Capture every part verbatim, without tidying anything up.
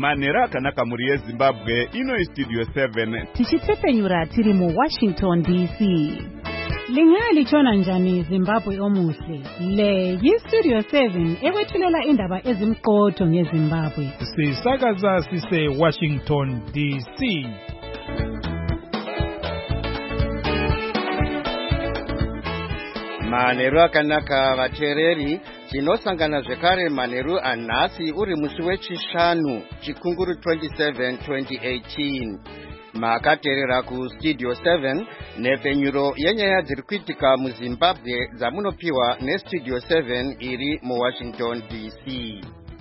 Manheru akanaka muri yeZimbabwe, ino iStudio seven. Tichitsepenyura tiri mu Washington D C. Lingali chona njani Zimbabwe omuhle. Le yiStudio seven ekwethulela indaba ezimqotho ngeZimbabwe. Sisakaza sise Washington D C. Manheru akanaka vateereri, tinosangana zvekare manheru anhasi uri musi wechishanu chikunguru twenty-seven twenty eighteen. Makateerera kuStudio seven nepfenyuro yenyaya dziri kuitika muZimbabwe dzamunopiwa neStudio seven iri muWashington D C.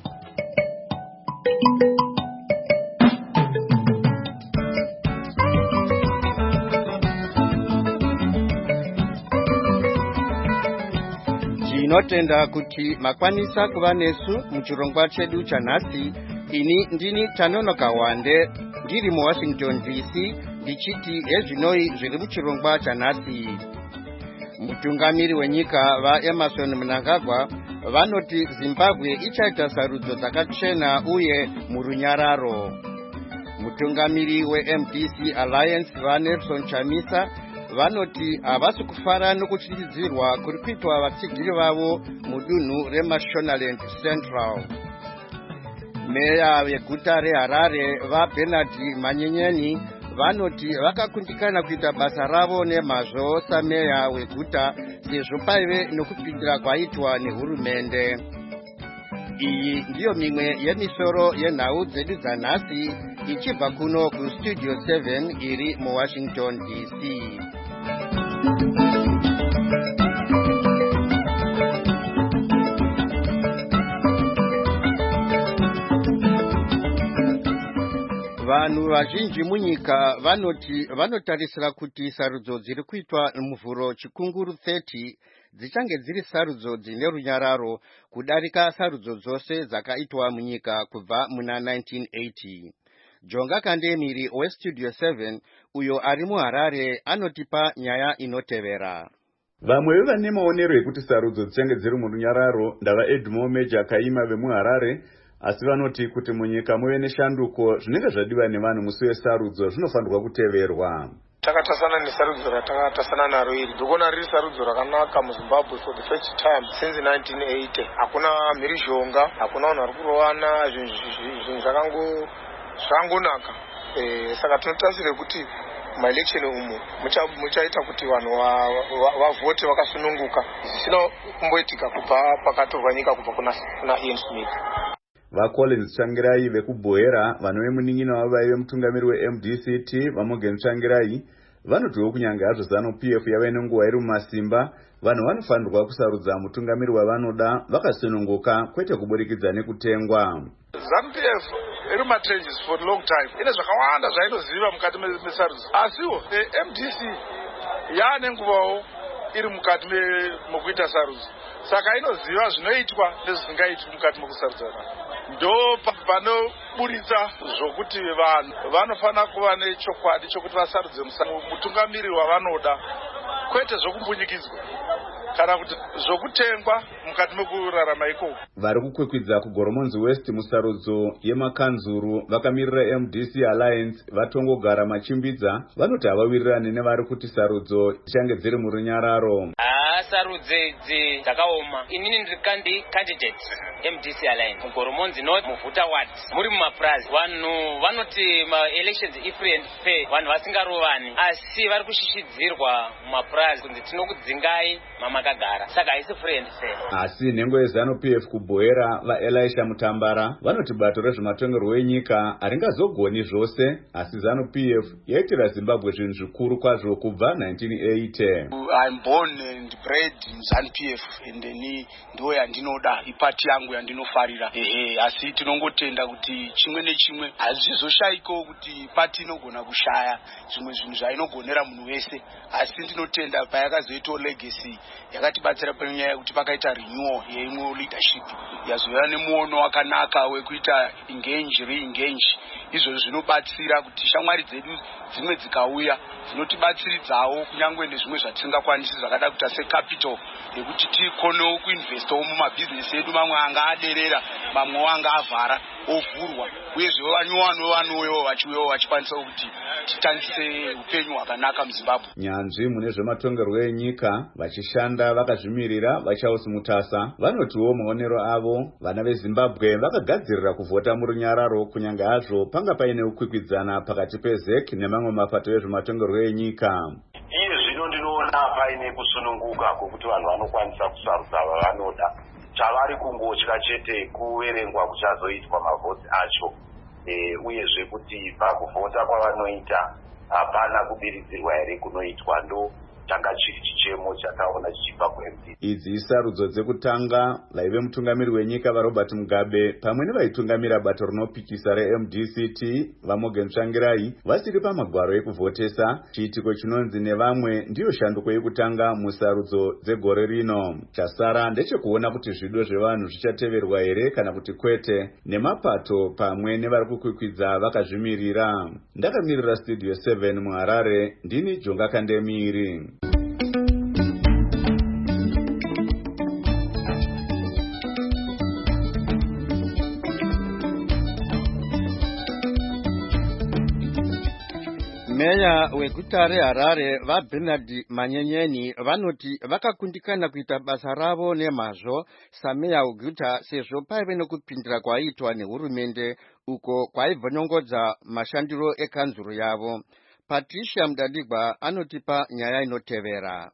Tinotenda kuti makwanisa kuva nesu muchirongwa chedu chanhasi. Ini ndini Tanonoka Wande ndiri muWashington D C ndichiti ezvinoi zviri muchirongwa chanhasi. Mutungamiri wenyika vaEmerson Mnangagwa vanoti Zimbabwe ichaita sarudzo dzakachena uye murunyararo. Mutungamiri weM D C Alliance vaNelson Chamisa vanoti havasi kufara nokutyityidzirwa kuri kuitwa vatsigiri vavo mudunhu reMashonaland Central. Meya veguta reHarare vaBernard Manyenyeni vanoti vakakundikana kuita basa ravo nemazvo sameya weguta sezvo paive nokupindira kwaitwa nehurumende. Iyi ndiyo mimwe yemisoro yenhau dzedu dzanhasi ichibva kuno kuStudio seven iri muWashington D C. Vanhu vazhinji munyika vanoti vanotarisira kuti sarudzo dziri kuitwa muvhuro chikunguru thirty dzichange dziri sarudzo dzine runyararo kudarika sarudzo dzose dzakaitwa munyika kubva muna nineteen eighty. Jonga Kandemiri weStudio seven uyo ari muHarare anotipa nyaya inotevera. Vamwe vane maonero ekuti sarudzo dzichange dziri murunyararo ndava Edmo Meja Kaima vemuHarare, asi vanoti kuti munyika muve neshanduko zvinenge zvadiwa nevanhu musi wesarudzo zvinofanirwa kuteverwa. Takatasana nesarudzo ratakatasana naro iri ndikuona riri sarudzo rakanaka muZimbabwe for the first time since nineteen eighty. Hakuna mhirizhonga, hakuna vanhu vari kurovana, zvinhu zvakango zvangonaka. Eh, saka tinotarisira kuti maelection umu muchaita kuti vanhu vavote vakasununguka zvisina kumboitika kubva pakatorwa nyika kubva kuna Ian Smith. VaCollins Tsvangirai vekubhoera vanove munin'ina wavaive mutungamiri weM D C T vaMorgan Tsvangirai vanotiwo kunyange hazvo ZANU P F yave nenguva iri mumasimba, vanhu vanofanirwa kusarudza mutungamiri wavanoda vakasununguka kwete kuburikidza nekutengwa. ZANU P F iri mumatrenches for a long time, ine zvakawanda zvainoziva mukati mesarudzo, asiwo M D C yaane nguvawo iri mukati mokuita sarudzo, saka inoziva zvinoitwa nezvisingaitwi mukati mokusarudzana. Ndo panoburitsa zvokuti vanhu vanofanira kuva nechokwadi chokuti vasarudze mutungamiri wavanoda kwete zvokumbunyikidzwa kana kuti zvokutengwa mukati mekurarama ikoko. Vari kukwikwidza kuGoromonzi West musarudzo yemakanzuru vakamirira M D C Alliance vatongogara machimbidza vanoti havawirirani nevari kuti sarudzo dzichange dziri murunyararo. Sarudzo idzi dzakaoma. Inini ndiri candidate M D C Alliance muGoromonzi North muVuta Ward muri mumaprazi. Vanhu vanoti ma-elections ifree and fair, vanhu vasingarovani, asi vari kushishidzirwa mumaprazi kunzi tinokudzingai mamakagara, saka haisi free and fair. Asi nhengo yeZANU P F kubhoera vaElisha Mutambara vanoti bato rezvematongerwo enyika haringazogoni zvose, asi ZANU P F yaitira Zimbabwe zvinhu zvikuru kwazvo kubva nineteen eighty. I'm born and bred in ZANU P F and ndo yandinoda, ipati yangu yandinofarira. Ehe, asi tinongotenda kuti chimwe nechimwe hazvizoshaiko kuti pati inogona kushaya zvimwe zvinhu zvainogonera munhu wese, asi ndinotenda payakazoitawo legacy yakatibatsira panyaya yekuti pakaita renewal yeimwe leadership yazova nemuono wakanaka wekuita engage re-engage. Izvo zvinobatsira kuti shamwari dzedu dzimwe dzikauya dzinotibatsiridzawo kunyangwe nezvimwe zvatisingakwanisi zvakada kuita secapital yekuti tikonewo kuinvestawo mumabhizinesi edu, mamwe anga aderera mamwe anga avhara. ovhurwa uyezve vanyowano vanowewo vachiwewo vachikwanisa kuti titangise upenyu hwakanaka muZimbabwe. Nyanzvi mune zvematongerwo enyika vachishanda vakazvimirira vachausumutasa vanotiwo maonero avo vana veZimbabwe vakagadzirira kuvhota murunyararo kunyange hazvo panga paine ukwikwidzana pakati peZ E C nemamwe mapato ezvematongerwo enyika. Iye zvino ndinoona paine kusununguka kwokuti vanhu vanokwanisa kusarudza vavanoda. Chavari kungotya chete kuverengwa kuchazoitwa mavhoti acho uyezve kuti pakuvhota kwavanoita hapana kubiridzirwa here kunoitwa. Ndo changa chiri chichemo chakaona chichibva kuM D C. Idzi isarudzo dzekutanga vaive mutungamiri wenyika vaRobert Mugabe pamwe nevaitungamira bato rinopikisa reM D C T vaMorgan Tsvangirai vasiri pamagwaro ekuvhotesa, chiitiko chinonzi nevamwe ndiyo shanduko yekutanga musarudzo dzegore rino. Chasara ndechekuona kuti zvido zvevanhu zvichateverwa here kana kuti kwete, nemapato pamwe nevari kukwikwidza vakazvimirira. Ndakamirira Studio seven muHarare, ndini Jonga Kandemiri. Meya weguta reHarare vaBernard Manyenyeni vanoti vakakundikana kuita basa ravo nemazvo sameya weguta sezvo paive nekupindira kwaitwa nehurumende uko kwaivhonongodza mashandiro ekanzuro yavo. Patricia Mdadigwa anotipa nyaya inotevera.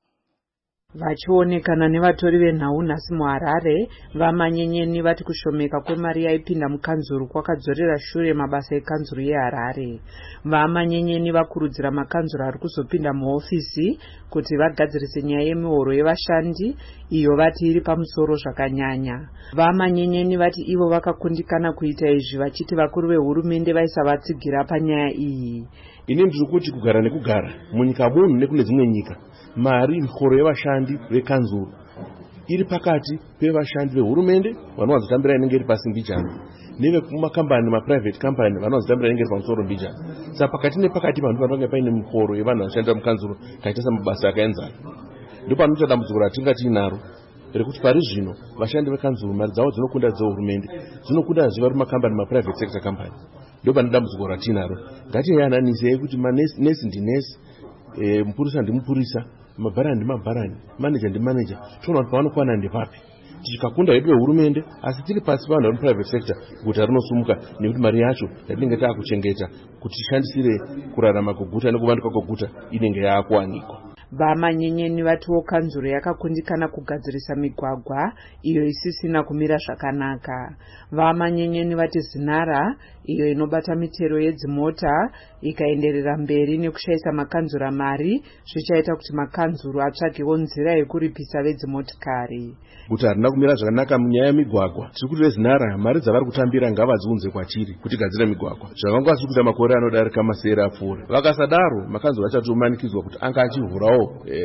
Vachionekana nevatori venhau nhasi muHarare, vaManyenyeni vati kushomeka kwemari yaipinda mukanzuru kwakadzorera shure mabasa ekanzuru yeHarare. VaManyenyeni vakurudzira makanzuru ari kuzopinda muhofisi kuti vagadzirise nyaya yemihoro yevashandi iyo vati iri pamusoro zvakanyanya. VaManyenyeni vati ivo vakakundikana kuita izvi vachiti vakuru vehurumende vaisavatsigira panyaya iyi. Ine ndiri kuti kugara nekugara munyika munhu nekune dzimwe nyika mari mihoro yevashandi vekanzuru iri pakati pevashandi vehurumende vanowanzotambira inenge iri pasi mbijana nevemakambani maprivate company vanowanzotambira inenge iri pamusoro mbijana. Saka pakati nepakati vanhu vanenge paine mihoro yevanhu vanoshandira mukanzuru kaita samabasa akaenzana. Ndipo panoita dambudziko ratinga tiinaro rekuti pari zvino vashandi vekanzuru mari dzavo dzinokunda dzehurumende dzinokunda ziva rumakambani maprivate sector company. Ndipo pane dambudziko ratinaro. Ngatiyananise kuti manesi ndinesi, e, mupurisa ndimupurisa, mabharani ndimabharani, manager ndimanager, toona kuti pavanokwana ndepapi. Tichikakunda hedu vehurumende asi tiri pasi vanhu vari muprivate sector guta rinosumuka nekuti mari yacho yatinenge taakuchengeta kuti tishandisire kurarama kweguta nekuvanduka kweguta inenge yaakuwanikwa. VaManyenyeni vatiwo kanzuro yakakundikana kugadzirisa migwagwa iyo isisina kumira zvakanaka. VaManyenyeni vati zinhara iyo inobata mitero yedzimota ikaenderera mberi nekushaisa makanzura mari zvichaita kuti makanzuru atsvagewo nzira yekuripisa vedzimotikari. Guta harina kumira zvakanaka munyaya yemigwagwa. Tiri kuti vezinhara mari dzavari kutambira ngavadziunze kwachiri kuti gadzire migwagwa. Zvavangwasi kuita makore anodarika masere apfuura. Vakasadaro makanzuru achatomanikidzwa kuti anga achivhurawo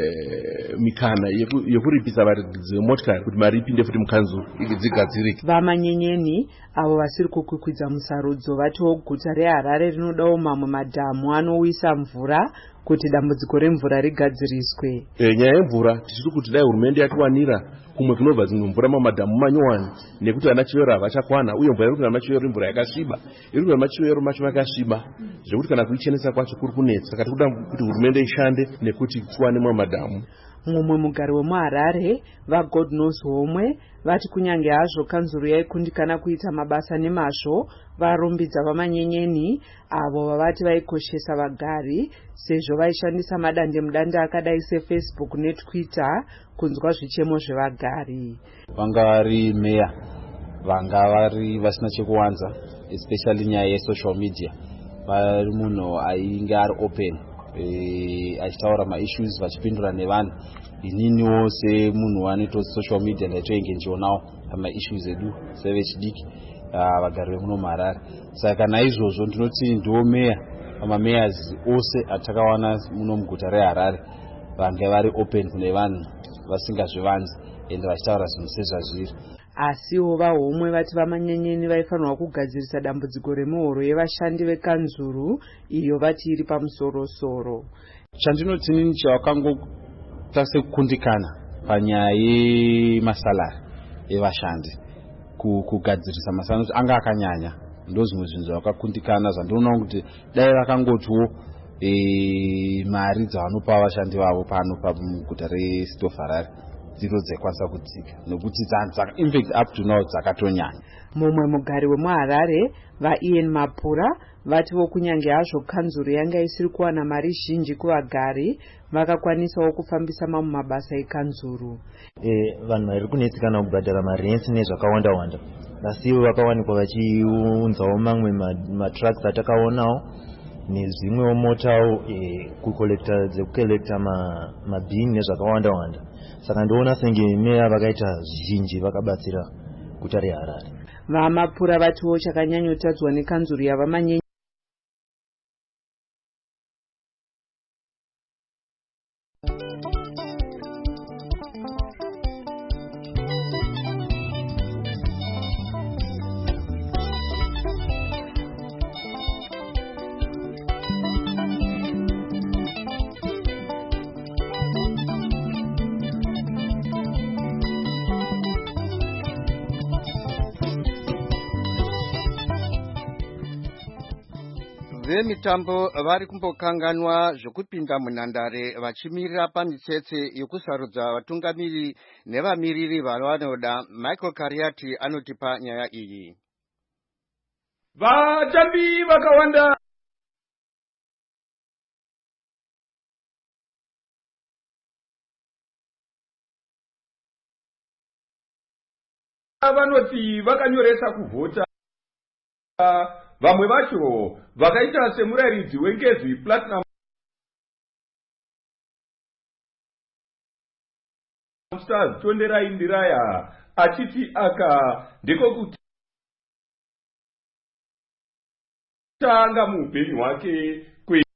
E, mikana yeku, yekuripisa varidzi vemotikari kuti mari ipinde futi mukanzuru dzigadzirike. VaManyenyeni avo vasiri kukwikwidza musarudzo vatiwo guta reHarare rinodawo mamwe madhamu anowisa mvura kuti dambudziko remvura rigadziriswe. E, nyaya yemvura tichiri kuti dai hurumende yatiwanira kumwe kunobva dzimwe mvura mamadhamu manyowani nekuti ana chivero havachakwana uye mvura iri kuita machivero imvura yakasviba iri kuita machivero macho makasviba zvekuti kana kuichenesa kwacho kuri kunetsa. Saka tikuda kuti hurumende ishande nekuti tiwane mamwe madhamu. Mumwe mugari wemuHarare vaGod Knows Homwe vati kunyange hazvo kanzuru yaikundikana kuita mabasa nemazvo varumbidza vaManyenyeni avo vavati vaikoshesa vagari sezvo vaishandisa madandemutande akadai seFacebook neTwitter kunzwa zvichemo zvevagari. Vanga vari meya vanga vari vasina chekuwanza especially nyaya yesocial media. Vari munhu ainge ari open e, achitaura maissues vachipindura nevanhu. Ininiwo semunhu wanoita social media ndaitoenge nchionawo pamaissues edu sevechidiki vagari vemuno muHarare. Saka naizvozvo ndinoti ndiwo meya pamameyors ose atakawana muno muguta reHarare vange vari open kune vanhu vasingazvivanzi ende vachitaura zvinhu sezvazviri. Asiwo vaHomwe vati vaManyenyeni vaifanirwa kugadzirisa dambudziko remihoro yevashandi vekanzuru iyo vati iri pamusorosoro. Chandinoti nini chavakangoita sekukundikana panyaya yemasalari evashandi kugadzirisa masalari anga akanyanya ndozvimwe zvinhu zvakakundikana zvandinoona kuti dai vakangotiwo e, mari dzavanopa vashandi vavo pano pamuguta reSt of Harare dziro dzaikwanisa kudzika nokuti infact up to now dzakatonyanya. Mumwe mugari wemuHarare vaIan Mapura vatiwo kunyange hazvo kanzuru yanga isiri kuwana mari zhinji kuvagari vakakwanisawo kufambisa mamwe mabasa ekanzuru. E, vanhu vari kunetsekana kubhadhara marensi nezvakawanda wanda asi ivo vakawanikwa vachiunzawo mamwe matrucks atakaonawo nezvimwewo motawo e, kukolekta dzekukolekta mabhini nezvakawanda wanda. Saka ndoona senge meya vakaita zvizhinji vakabatsira guta reHarare. VaMapura vatiwo chakanyanyotadzwa nekanzuru yavamanyenye vemitambo vari kumbokanganwa zvokupinda munhandare vachimirira pamitsetse yokusarudza vatungamiri nevamiriri vavanoda. Michael Kariati anotipa nyaya iyi. Vatambi vakawanda vanoti vakanyoresa kuvhota. Vamwe vacho vakaita semurairidzi wengezi Platinum Stars Tonderai Ndiraya achiti aka ndiko kuti tanga muupenyu hwake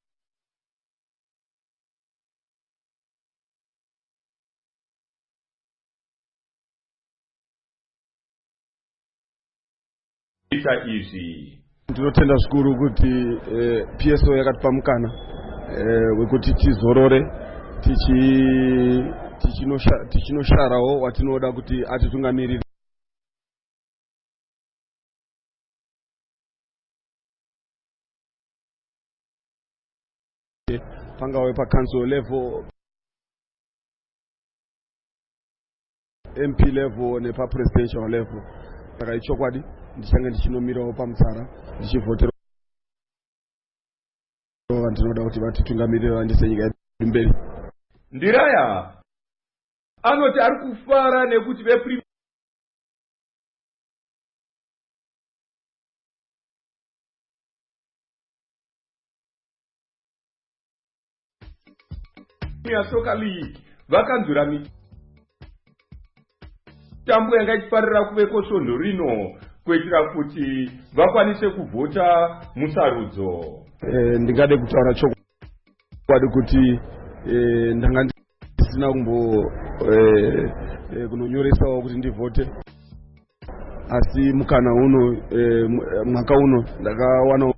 kuita izvi. Ndinotenda zvikuru kuti eh, P S O yakatipa mukana eh, wekuti tizorore tichi tichinosharawo watinoda kuti atitungamirire. Pangawe pa council level, M P level nepa presidential level. Saka ichokwadi ndichange ndichinomirawo pamutsara ndichivhotera ndinoda kuti vatitungamirire vaendese nyika yedu mberi. Ndiraya anoti ari kufara nekuti vepri Soccer League vakanzura mitambo yanga ichifarira kuveko svondo rino kuitira kuti vakwanise kuvhota musarudzo. Eh, ndingade kutaura chokwadi kuti eh, ndanga ndisina kumbo eh, eh, kunonyoresawo kuti ndivhote, asi mukana uno eh, mwaka uno ndakawana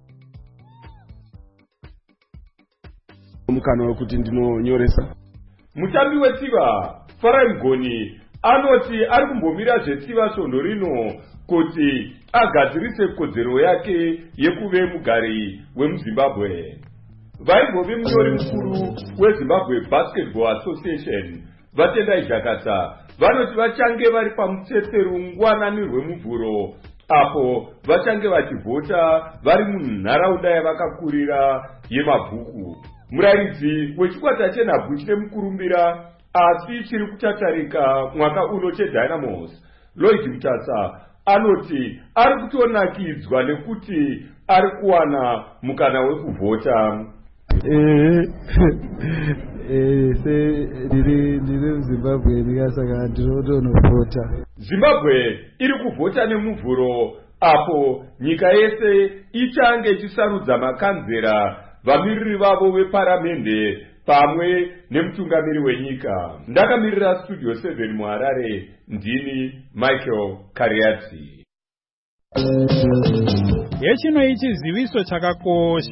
mukana wekuti ndinonyoresa. Mutambi wetsiva Farai Mgoni anoti ari kumbomira zvetsiva svondo rino kuti agadzirise kodzero yake yekuve mugari wemuZimbabwe. Vaimbove munyori mukuru weZimbabwe Basketball Association Vatendai Jakata vanoti vachange vari pamutsetse rungwanani rwemuvhuro apo vachange vachivhota vari munharaunda yavakakurira yemabhuku. Murairidzi wechikwata chenhabvu chine mukurumbira asi chiri kuchatarika mwaka uno cheDynamos Lloyd Mutasa anoti ari kutonakidzwa nekuti ari kuwana mukana wekuvhota. Eh eh se ndiri ndiri Zimbabwe ndikasaka ndinotonovhota. Zimbabwe iri kuvhota nemuvhuro apo nyika yese ichange ichisarudza makanzera vamiriri vavo veparamende pamwe nemutungamiri wenyika. Ndakamirira Studio seven muHarare, ndini Michael Kariati. Yechino ichi ziviso chakakosha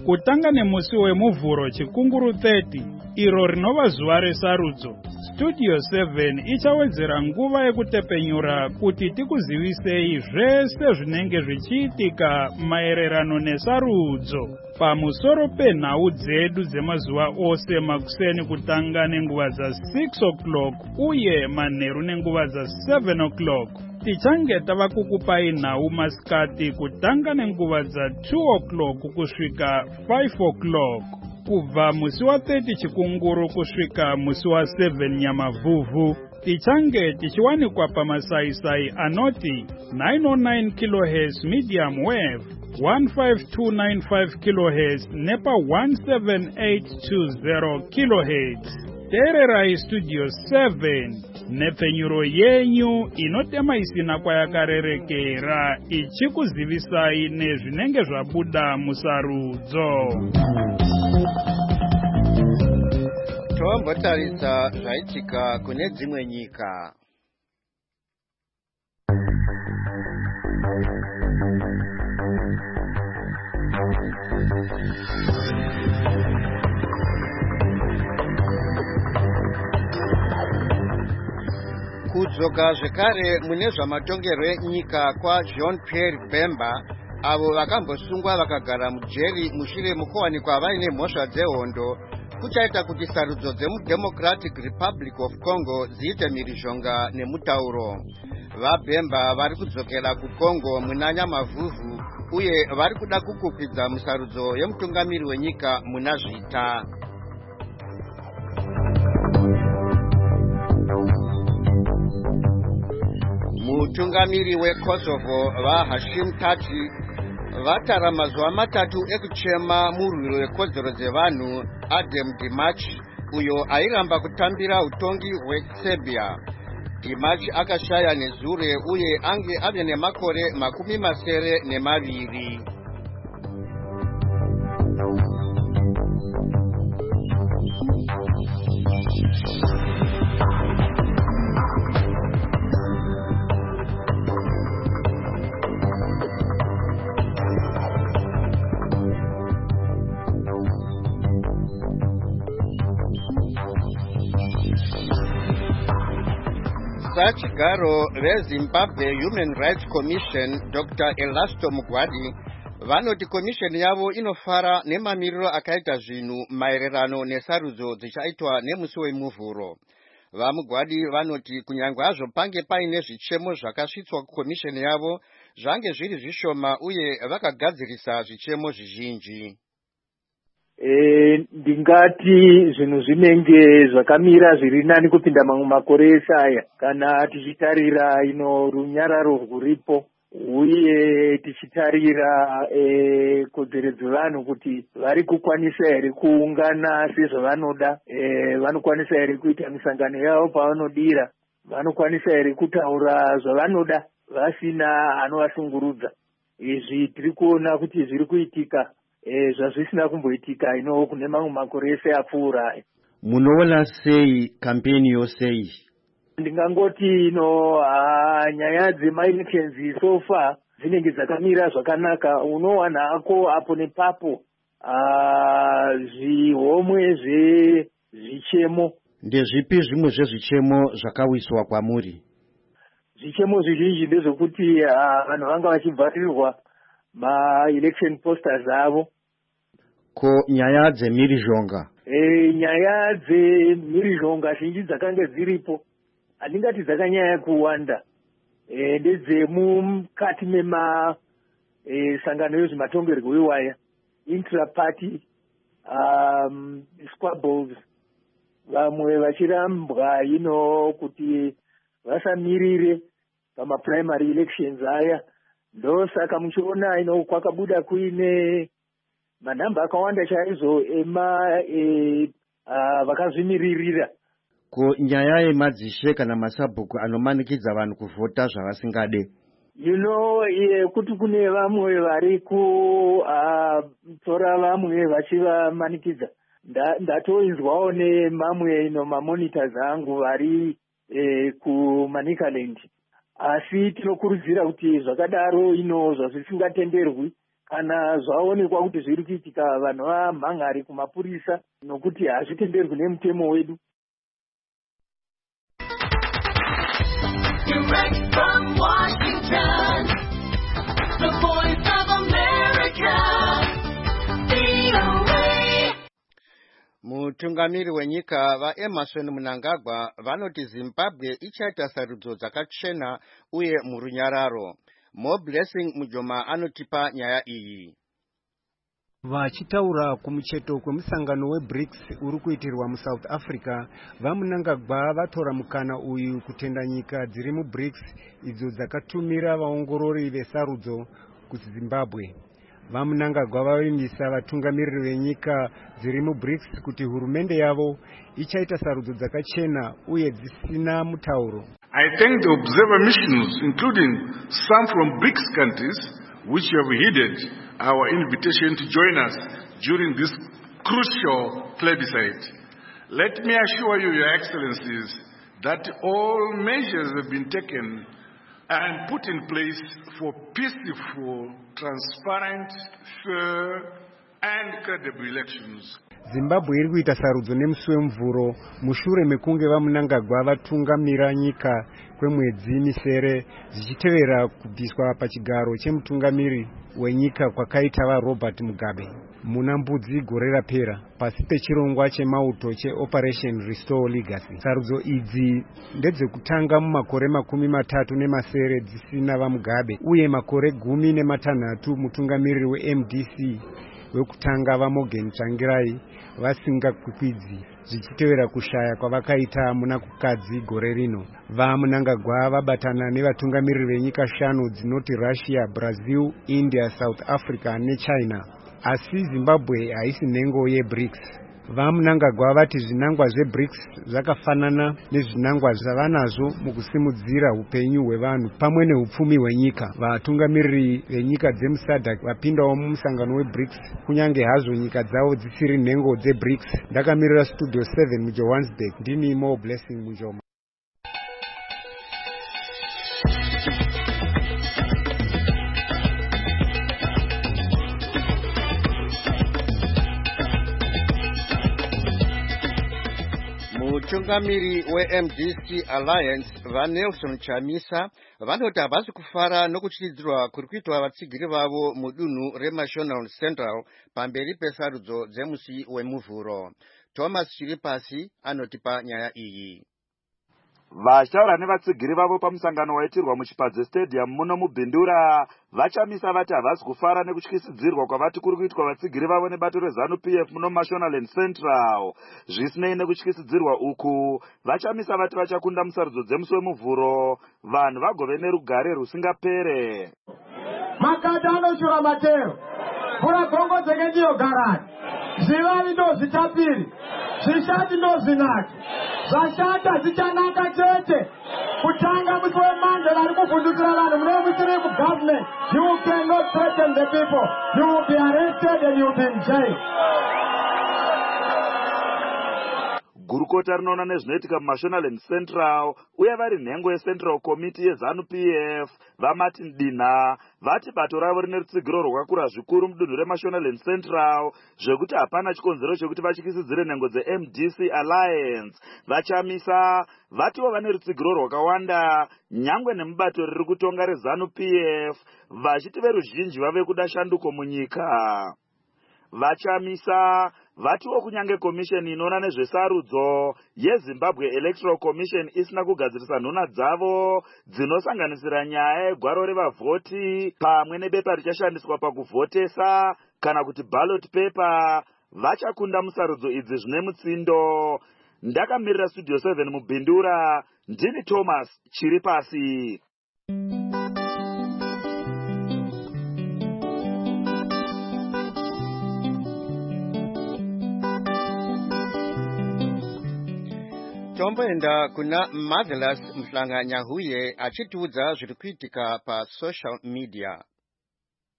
kutanga nemusi wemuvhuro chikunguru thirty iro rinova zuva resarudzo. Studio seven ichawedzera nguva yekutepenyura kuti tikuzivisei zvese zvinenge zvichiitika maererano nesarudzo pamusoro penhau dzedu dzemazuva ose makuseni kutanga nenguva za-six o'clock uye manheru nenguva za-seven o'clock. Tichange tava kukupai nhau masikati kutanga nenguva za-two o'clock kusvika five o'clock. Kubva musi wa thirty chikunguru kusvika musi wa seven nyamavhuvhu tichange tichiwanikwa pamasaisai anoti nine oh nine kilohertz medium wave, one five two nine five kilohertz nepa one seven eight two zero kilohertz. Teererai Studio seven nepfenyuro yenyu inotema isina kwayakarerekera ichikuzivisai nezvinenge zvabuda musarudzo. Tombotarisa zvaitika kune dzimwe nyika. Kudzoka zvekare mune zvamatongerwo enyika kwaJean Pierre Bemba, avo vakambosungwa vakagara mujeri mushure mukuwanikwa vaine mhosva dzehondo, kuchaita kuti sarudzo dzemuDemocratic Republic of Congo dziite mhirizhonga nemutauro. VaBemba vari kudzokera kuCongo muna Nyamavhuvhu uye vari kuda kukukwidza musarudzo yemutungamiri wenyika muna Zvita. Mutungamiri weKosovo vaHashim Thaci vatara mazuva matatu ekuchema murwiro wekodzero dzevanhu Adem Dimach uyo airamba kutambira utongi hweSerbia. Dimach akashaya nezure uye ange ave nemakore makumi masere nemaviri. Sachigaro veZimbabwe Human Rights Commission Doctor Elasto Mugwadi vanoti commission yavo inofara nemamiriro akaita zvinhu maererano nesarudzo dzichaitwa nemusi wemuvhuro. VaMugwadi vanoti kunyange hazvo pange paine zvichemo zvakasvitswa kucommission yavo zvange zviri zvishoma uye vakagadzirisa zvichemo zvizhinji. E, ndingati zvinhu zvinenge zvakamira zviri nani kupinda mamwe makore ese aya kana tichitarira ino runyararo rwuripo uye tichitarira e, kodzero dzevanhu kuti vari kukwanisa here kuungana sezvavanoda, e, vanokwanisa here kuita misangano yavo pavanodira, vanokwanisa here kutaura zvavanoda vasina anovashungurudza. Izvi tiri kuona kuti zviri kuitika E, zvazvisina kumboitika ino kune mamwe makore ese apfuura. Munoona sei kampeni yosei? Ndingangoti ino nyaya dzemaelections so far dzinenge dzakamira zvakanaka. Unowana hako apo nepapo zvihomwe zvezvichemo. Ndezvipi zvimwe zvezvichemo zvakawiswa kwamuri? Zvichemo zvizhinji ndezvokuti vanhu vanga vachibvarirwa ma-election posters avo. Ko nyaya dzemhirizhonga? E, nyaya dzemhirizhonga zhinji dzakanga dziripo, handingati dzakanyanya kuwanda. E, ndedzemukati mema e, sangano yezvematongerwo ewaya, intra-party um, squabbles, vamwe vachirambwa ino kuti vasamirire pama-primary elections aya. Ndo saka muchiona ino kwakabuda kuine manhamba akawanda chaizvo ema e, vakazvimiririra. Ko nyaya yemadzishe kana masabhuku anomanikidza vanhu kuvhota zvavasingade? You know, e, kuti kune vamwe vari kutora vamwe vachivamanikidza. Ndatoinzwawo nemamwe ino mamonitors angu vari e, kuManicaland. Asi tinokurudzira kuti zvakadaro ino zvazvisingatenderwi kana zvaonekwa kuti zviri kuitika vanhu vamhangari kumapurisa nokuti hazvitenderwi nemutemo wedu. Direct from Washington, the voice of America, V O A. Mutungamiri wenyika vaEmerson Mnangagwa vanoti Zimbabwe ichaita sarudzo dzakachena uye murunyararo. More Blessing Mujoma anotipa nyaya iyi. Vachitaura kumucheto kwemusangano weBRICS uri kuitirwa muSouth Africa, vaMnangagwa vatora mukana uyu kutenda nyika dziri muBRICS idzo dzakatumira vaongorori vesarudzo kuZimbabwe. VaMnangagwa vavimbisa vatungamiriri venyika dziri muBRICS kuti hurumende yavo ichaita sarudzo dzakachena uye dzisina mutauro. I thank the observer missions, including some from BRICS countries, which have heeded our invitation to join us during this crucial plebiscite. Let me assure you, Your Excellencies, that all measures have been taken and put in place for peaceful, transparent, fair, and credible elections. Zimbabwe iri kuita sarudzo nemusi wemvuro mushure mekunge vaMnangagwa vatungamira nyika kwemwedzi misere zvichitevera kubviswa pachigaro chemutungamiri wenyika kwakaita vaRobert Mugabe muna mbudzi gore rapera pasi pechirongwa chemauto cheOperation Restore Legacy. Sarudzo idzi ndedzekutanga mumakore makumi matatu nemasere dzisina vaMugabe uye makore gumi nematanhatu mutungamiriri weM D C wekutanga vaMorgan Tsvangirai vasingakwikwidzwi zvichitevera kushaya kwavakaita muna kukadzi gore rino. VaMnangagwa vabatana nevatungamiriri venyika shanu dzinoti Russia, Brazil, India, South Africa neChina. Asi Zimbabwe haisi nhengo yeBRICS. VaMnangagwa vati zvinangwa zveBRICS zvakafanana nezvinangwa zvavanazvo mukusimudzira upenyu hwevanhu pamwe neupfumi hwenyika. Vatungamiriri venyika dzemuSADC vapindawo mumusangano weBRICS kunyange hazvo nyika dzavo dzisiri nhengo dzeBRICS. Ndakamirira Studio seven muJohannesburg, ndini More Blessing Mujoma. Mutungamiri weM D C Alliance vaNelson Chamisa vanoti havasi kufara nokuchidzirwa kuri kuitwa vatsigiri vavo mudunhu reMashonal Central pamberi pesarudzo dzemusi wemuvhuro. Thomas Chiripasi anotipa nyaya iyi. Vachitaura nevatsigiri vavo pamusangano waitirwa muChipadze Stadium muno muBhindura, vaChamisa vati havasi kufara nekutyisidzirwa kwavati kuri kuitwa vatsigiri vavo nebato reZANU P F muno Mashonaland Central. Zvisinei nekutyisidzirwa uku, vaChamisa vati vachakunda musarudzo dzemusi wemuvhuro, vanhu vagove nerugare rusingapere. Makata anoshura matero, mvura gongo dzenge ndiyo garani, zvivavi ndo zvitapiri, zvishati ndo zvinaki, zvashata zvichanaka chete. Kutanga musi weMandela ari kuvhundukira vanhu mune musiri kugovernment. You cannot threaten the people. You will be arrested and you will be in jail. Gurukota rinoona nezvinoitika muMashonaland Central uye vari nhengo yeCentral Committee yeZANU P F vaMartin Dinha vati bato ravo rine rutsigiro rwakakura zvikuru mudunhu reMashonaland Central zvekuti hapana chikonzero chekuti vatyisidzire nhengo dzeM D C Alliance. VaChamisa vatiwo vane rutsigiro rwakawanda nyangwe nemubato riri kutonga reZANU P F vachiti veruzhinji vave kuda shanduko munyika. VaChamisa vatiwo kunyange komisheni inoona nezvesarudzo yeZimbabwe Electoral Commission isina kugadzirisa nhuna dzavo dzinosanganisira nyaya yegwaro revavhoti pamwe nebepa richashandiswa pakuvhotesa kana kuti ballot paper, vachakunda musarudzo idzi zvine mutsindo. Ndakamirira Studio seven muBhindura, ndini Thomas Chiripasi. Tomboenda kuna Marvelous Mhlanga-Nyahuye achitiudza zviri kuitika pa social media.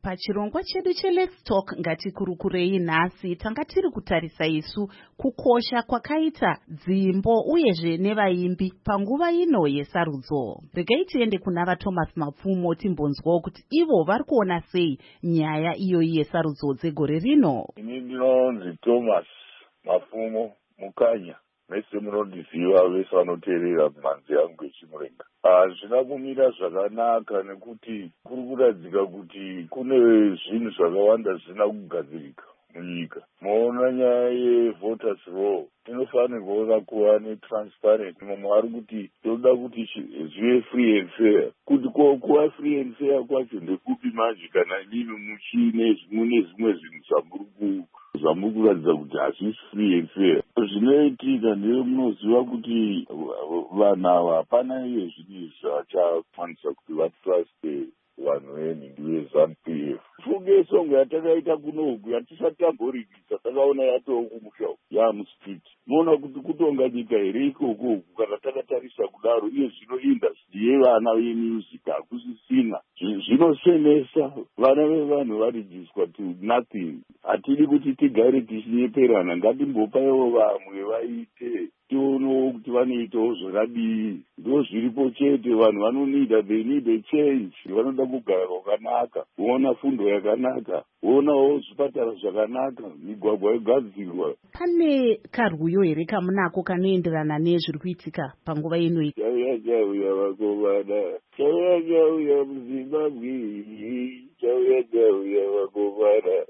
Pachirongwa chedu che Let's Talk ngatikurukurei nhasi tanga tiri kutarisa isu kukosha kwakaita dzimbo uyezve nevaimbi panguva ino yesarudzo. Regai tiende kuna vaThomas Mapfumo timbonzwawo kuti ivo vari kuona sei nyaya iyoyi yesarudzo dzegore rino. Ini ndinonzi Thomas Mapfumo Mukanya. Mese munondiziva vese vanoteerera mhanzi yangu yechimurenga. Hazvina kumira zvakanaka nekuti kuri kuradzika kuti kune zvinhu zvakawanda zvisina kugadzirika munyika. Moona nyaya yevoters law inofanirwa kuva netransparent. Mamwe ari kuti toda kuti zvive free and fair. Kuti kuva free and fair kwacho ndekupi manje kana nini muchine mune zvimwe zvinhu zvamuri zvamuri kuratidza kuti hazvisi free and fair. Zvinoitika ndeye munoziva kuti vanhu ava hapana iye zvinhu zvachakwanisa kuti vatruste vanhu venhingi veZANU-P F. Funge songo yatakaita kunoku yatisatamborikisa takaona yatoo kumusha yamustreet. Moona kuti kutonga nyika here ikoku kana takatarisa kudaro iye zvino industry yevana vemusic hakusisina. Zvinosemesa vana vevanhu varijiswa to nothing. Hatidi kuti tigare tichinyeperana, ngatimbopaiwo vamwe vaite tionewo kuti vanoitawo zvakadii. Ndo zviripo chete vanhu vanonida, they need a change. Vanoda kugara kwakanaka, kuona fundo yakanaka, kuonawo zvipatara zvakanaka, migwagwa yogadzirwa. Pane karwuyo here kamunako kanoenderana nezviri kuitika panguva ino? Chauya chauya vakomana, chauya chauya muZimbabwe, chauya chauya vakomana.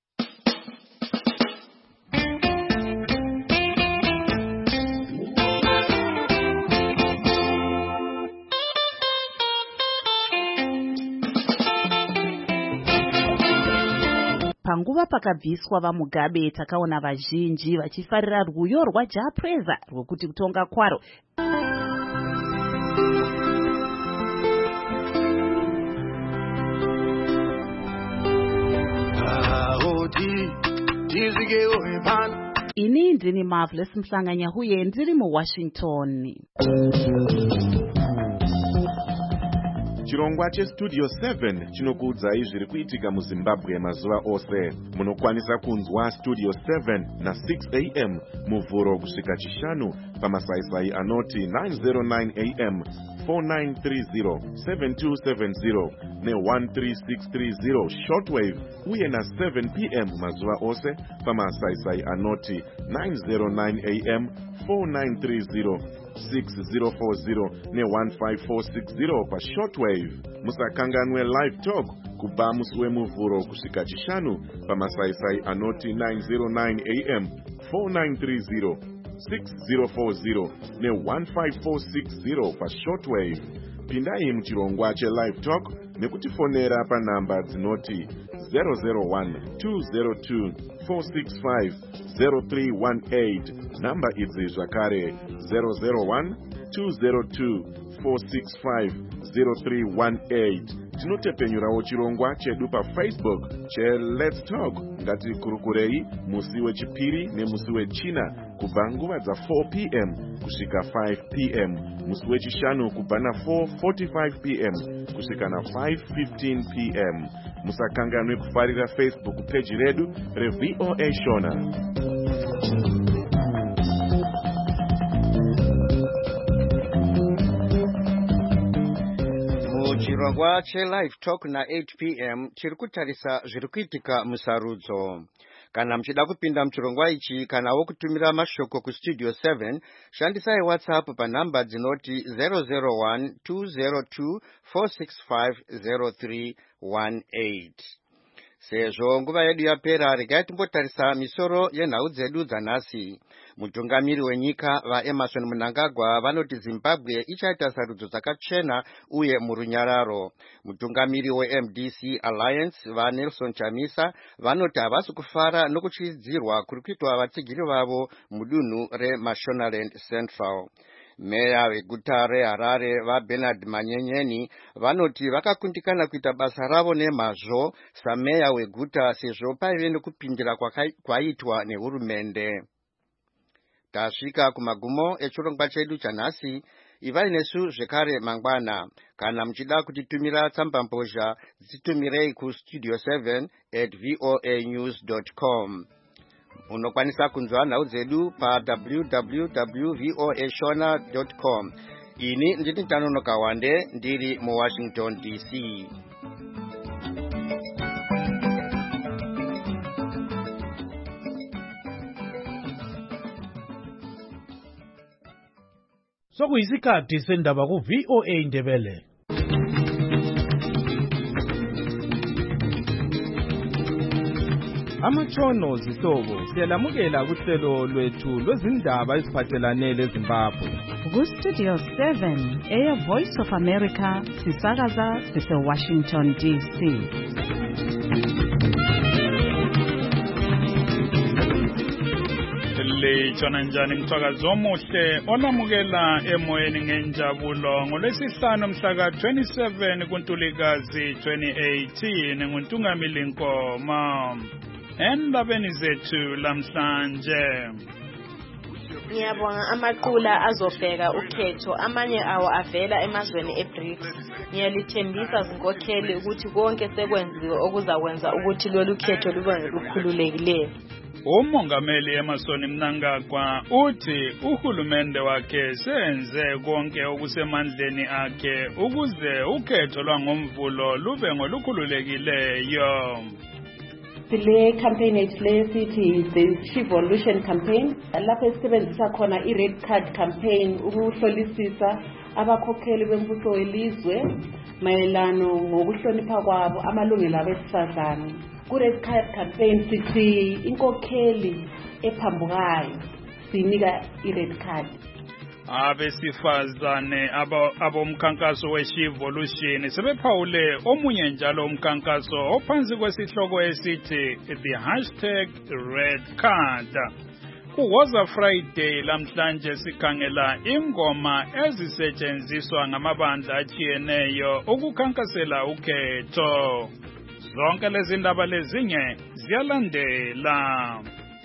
Panguva pakabviswa vaMugabe takaona vazhinji vachifarira rwuyo rwaJapreza rwekuti kutonga kwaro ini ndini Marvelous Mhlanganya huye ndiri muWashington. Chirongwa cheStudio seven chinokuudzai zviri kuitika muZimbabwe mazuva ose. Munokwanisa kunzwa Studio seven na six a m muvhuro kusvika chishanu pamasaisai anoti nine oh nine a m, four nine three zero, seven two seven zero ne one three six three zero shortwave uye na seven p m mazuva ose pamasaisai anoti nine oh nine a m, four nine three zero, six zero four zero ne one five four six zero pa shortwave. Musakanganwe live talk kubva musi wemuvhuro kusvika chishanu pamasaisai anoti nine oh nine a m, four nine three zero, six zero four zero ne one five four six zero pa shortwave. Pindai muchirongwa chelive talk nekutifonera panhamba dzinoti zero zero one, two zero two, four six five, zero three one eight. Namba idzi zvakare zero zero one, two zero two, four six five, zero three one eight. Tinotepenyurawo chirongwa chedu paFacebook cheLet's Talk. Ngatikurukurei musi wechipiri nemusi wechina kubva nguva dza four p m kusvika five p m, musi wechishanu kubva na four forty-five p m kusvika na five fifteen p m. Musakanganwe kufarira Facebook page redu reV O A Shona. Chirongwa cheLive Talk na eight p m chiri kutarisa zviri kuitika musarudzo. Kana mchida kupinda mchirongwa ichi kana wokutumira mashoko ku Studio seven, shandisai WhatsApp pa namba dzinoti zero zero one, two zero two, four six five, zero three one eight. Sezvo nguva yedu yapera, regai timbotarisa misoro yenhau dzedu dzanhasi. Mutungamiri wenyika vaEmmerson Mnangagwa vanoti Zimbabwe ichaita sarudzo dzakachena uye murunyararo. Mutungamiri weM D C Alliance vaNelson Chamisa vanoti havasi kufara nokuchidzirwa kuri kuitwa vatsigiri vavo mudunhu reMashonaland Central. Meya veguta reHarare vaBernard Manyenyeni vanoti vakakundikana kuita basa ravo nemazvo sameya weguta sezvo paive nekupindira kwaitwa nehurumende. Tasvika kumagumo echirongwa chedu chanhasi. ivai nesu zvekare mangwana. Kana muchida kutitumira tsambambozha dzitumirei ku studio seven at voanews dot com. Unokwanisa kunzwa nhau dzedu pa w w w dot voa shona dot com. Ini ndini Tanono Kawande ndiri mu Washington D C. Sokuyisikhathi sendaba ku V O A Ndebele. Amatshono zihlobo siyalamukela kuhlelo lwethu lwezindaba eziphathelane leZimbabwe. Ku Studio seven, Air Voice of America, sisakaza sise Washington D C. Litshona njani mthwakazi omuhle olamukela emoyeni ngenjabulo ngolwesihlanu mhla ka twenty-seven kuNtulikazi twenty eighteen nguNtungamili Nkoma. Endabeni zethu lamhlanje. Ngiyabonga amaqula azobheka ukhetho amanye awo avela emazweni eBRICS. Ngiyalithembisa zinkokheli ukuthi konke sekwenziwe okuzakwenza ukuthi lolu khetho lube ngolukhululekileyo. Umongameli Emmerson Mnangagwa uthi uhulumende wakhe senze konke okusemandleni akhe ukuze ukhetho lwangomvulo lube ngolukhululekileyo. Sile campaign ethile sithi the Chivolution campaign lapho esebenzisa khona i-red card campaign ukuhlolisisa abakhokheli bembuso welizwe mayelana ngokuhlonipha kwabo amalungelo abesifazane. Ku-red card campaign sithi inkokheli ephambukayo sinika i-red card. Abesifazane abomkhankaso we-Chivolution sebephawule omunye njalo umkhankaso ophansi kwesihloko esithi the hashtag red card. Kuwoza Friday lamhlanje sikhangela ingoma ezisetshenziswa ngamabandla atshiyeneyo ukukhankasela ukhetho. Zonke lezi ndaba lezinye ziyalandela.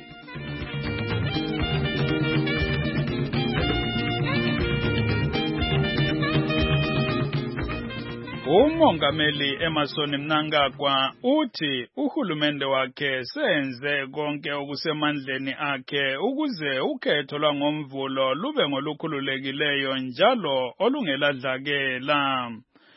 Umongameli Emmerson Mnangagwa uthi uhulumende wakhe senze konke okusemandleni akhe ukuze ukhetho lwangomvulo lube ngolukhululekileyo njalo olungeladlakela.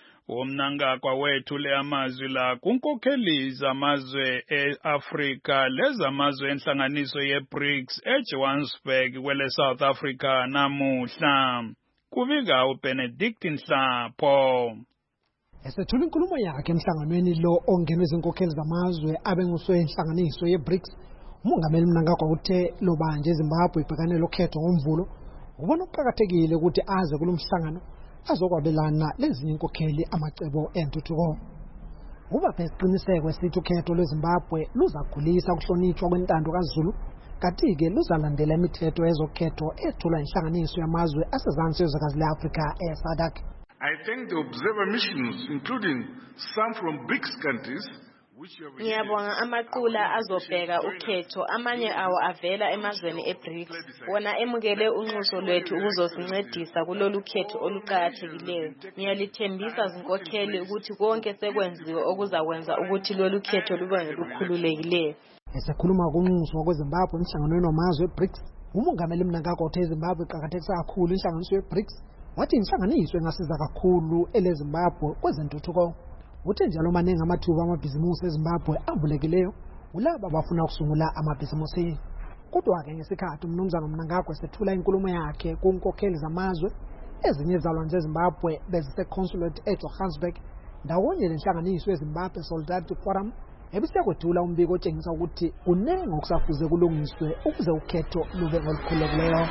Umnangagwa wethu le amazwi la kunkokheli zamazwe eAfrika lezamazwe enhlanganiso yeBRICS eJohannesburg kwele South Africa namuhla. Kubika uBenedict Nhlapho. Esethula inkulumo yakhe emhlanganweni lo ongenwe izinkokheli zamazwe abenguswe inhlanganiso yeBRICS, umongameli Mnangagwa uthe lobanje eZimbabwe ibhekane lokhetho ngomvulo ubona ukuqhakathekile ukuthi aze kulomhlangano azokwabelana lezinye inkokheli amacebo entuthuko. Ubaphe isiqiniseko esithi ukhetho lweZimbabwe luzakhulisa ukuhlonitshwa kwentando kaZulu, kanti-ke luzalandela imithetho yezokhetho ethulwa inhlanganiso yamazwe asezansi yezwekazi le-Afrika e-SADC. I thank the observer missions, including some from BRICS countries. Ngiyabonga amaqula azobheka ukhetho amanye awo avela emazweni eBRICS. Wona emukele unxuso lwethu ukuzosincedisa kulolu khetho oluqhakathekileyo. Ngiyalithembisa zinkokheli ukuthi konke sekwenziwe okuzakwenza ukuthi lolu khetho lube ngolukhululekileyo. Esekhuluma kunxuso kweZimbabwe emhlanganweni wamazwe eBRICS, umongameli Mnangagwa uthe iZimbabwe iqhakathekisa kakhulu inhlanganiso yeBRICS. Wathi inhlanganiso engasiza kakhulu eleZimbabwe kwezentuthuko. Uthe njalo maningi amathuba amabhizimusi eZimbabwe avulekileyo ulaba abafuna ukusungula amabhizimusi. Kodwa-ke ngesikhathi umnumzana Mnangagwa esethula inkulumo yakhe kunkokheli zamazwe ezinye izalwane zeZimbabwe bezise-consulate eJohannesburg ndawonye lenhlanganiso yeZimbabwe Solidarity Forum ebisiyakwethula umbiko otshengisa ukuthi kuningi okusafuze kulungiswe ukuze ukhetho lube ngolukhululekileyo.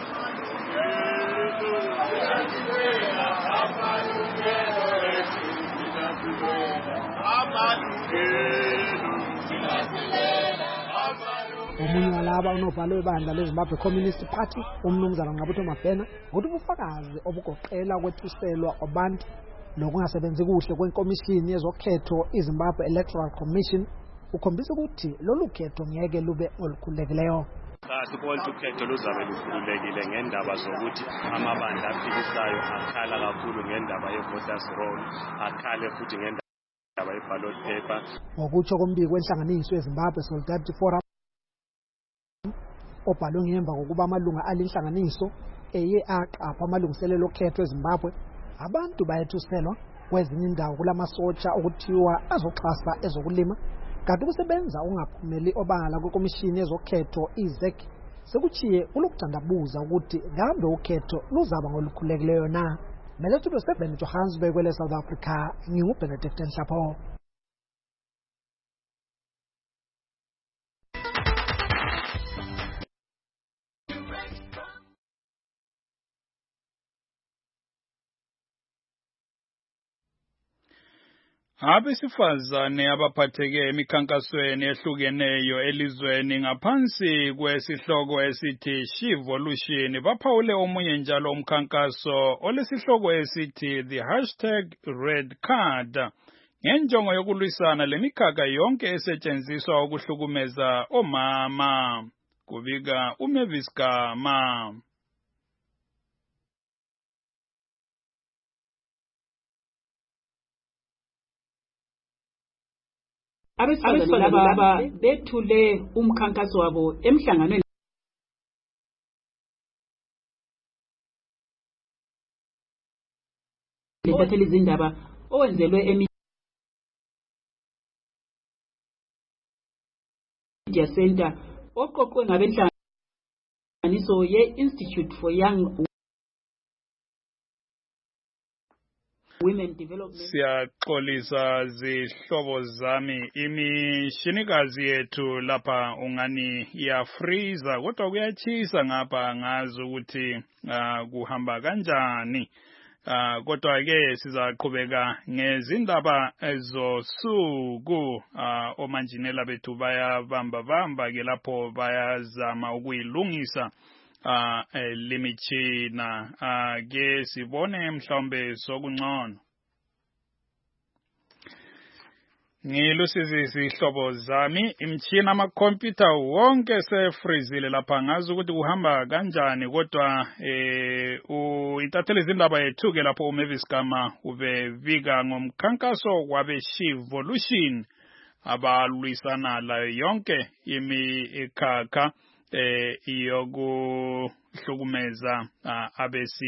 Omunye walaba unobhalo webandla leZimbabwe Communist Party umnumzana Ngqabutho Mabhena uthi ubufakazi obugoqela kwethuselwa kwabantu nokungasebenzi kuhle kwenkomishini yezokhetho iZimbabwe Electoral Commission ukhombisa ukuthi lolu khetho ngeke lube olukhululekileyo. Sibona ukhetho luzabe lukhululekile ngendaba zokuthi amabandla aphikisayo akhala kakhulu ngendaba ye-voters roll, akhale futhi ngendaba ye-ballot paper. Ngokutsho kombiko wenhlanganiso yeZimbabwe Solidarity Forum obhalwe ngemva kokuba amalunga alenhlanganiso eye aqapha amalungiselelo okhetho eZimbabwe, abantu bayethuselwa kwezinye indawo kulamasotsha okuthiwa azoxhasa ezokulima, kanti ukusebenza ungaphumeli obala kwekomishini yezokhetho I-Z E C sekuchiye kulokuthandabuza ukuthi ngabe ukhetho luzaba ngolukhululekileyo na. Melethulo seven Johannesburg kwele South Africa, nginguBenedict Nhlapho. Abesifazane abaphatheke emikhankasweni ehlukeneyo elizweni ngaphansi kwesihloko esithi Shevolution baphawule omunye njalo umkhankaso olesihloko esithi the hashtag red card ngenjongo yokulwisana lemikhakha yonke esetshenziswa ukuhlukumeza omama. Kubika uMavis Gama. Abesifazane laba bethule umkhankaso wabo emhlanganweni lethathela izindaba owenzelwe eMedia Center oqoqwe ngabenhlanganiso ye-Institute for Young Women Development. Siyaxolisa zihlobo zami, imishinikazi yethu lapha ungani iyafreeza kodwa kuyachisa ngapha ngazi ukuthi uh, kuhamba kanjani. Uh, kodwa ke sizaqhubeka ngezindaba ezosuku. uh, omanjinela bethu bayabamba bamba ke lapho bayazama ukuyilungisa Ah uh, limitshina uh, ke sibone mhlawumbe sokungcono. Ngilusizi sihlobo zami, imtshina ama-computer wonke sefreezile lapha ngazi ukuthi kuhamba kanjani, kodwa eh uyitathele izindaba yethu ke lapho uMavis Gama ubevika ngomkhankaso wabe Shevolution abalwisana layo yonke imikhakha eh iyokuhlukumeza uh,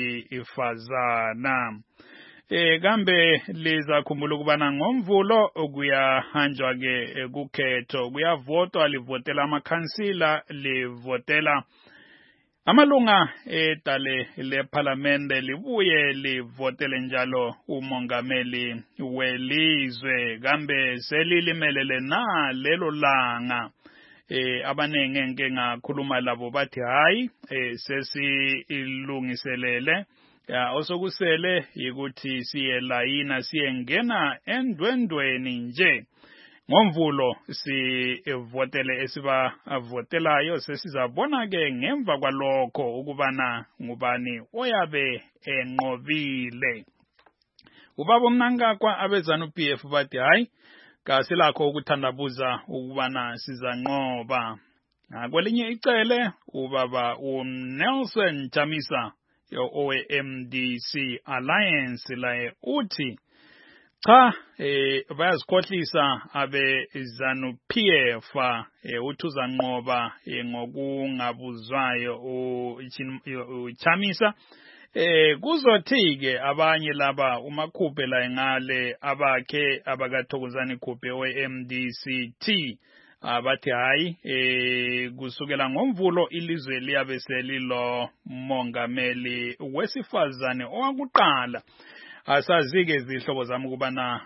abesifazana. Eh kambe liza khumbula ukubana ngomvulo okuyahanjwa ke kukhetho, kuyavotwa, livotela amakhansila, livotela amalunga etale leParliamente, libuye livotele njalo umongameli welizwe. Kambe selilimelele na lelo langa. Eh abanenge ngeke ngakhuluma labo bathi hayi eh sesilungiselele ya osokusele ukuthi siye layina siyengena endwendweni nje. Ngomvulo sivotele esiba avotelayo, sesizabona ke ngemva kwalokho ukubana ngubani oyabe enqobile. Ubaba Mnangagwa abeZANU-P F bathi hayi kasilakho ukuthandabuza ukubana sizanqoba. Ngakwelinye icele ubaba uNelson Chamisa owe M D C Alliance laye uthi cha eh bayazikhohlisa abe ZANU-P F eh uthuza nqoba ngokungabuzwayo uChamisa. Eh kuzothi ke abanye laba umakhuphe la engale abakhe abakathokozani khuphe we-M D C T abathi hayi eh kusukela ngomvulo ilizwe liyabe selilo mongameli wesifazane owakuqala. Asazike izihlobo zami ukubana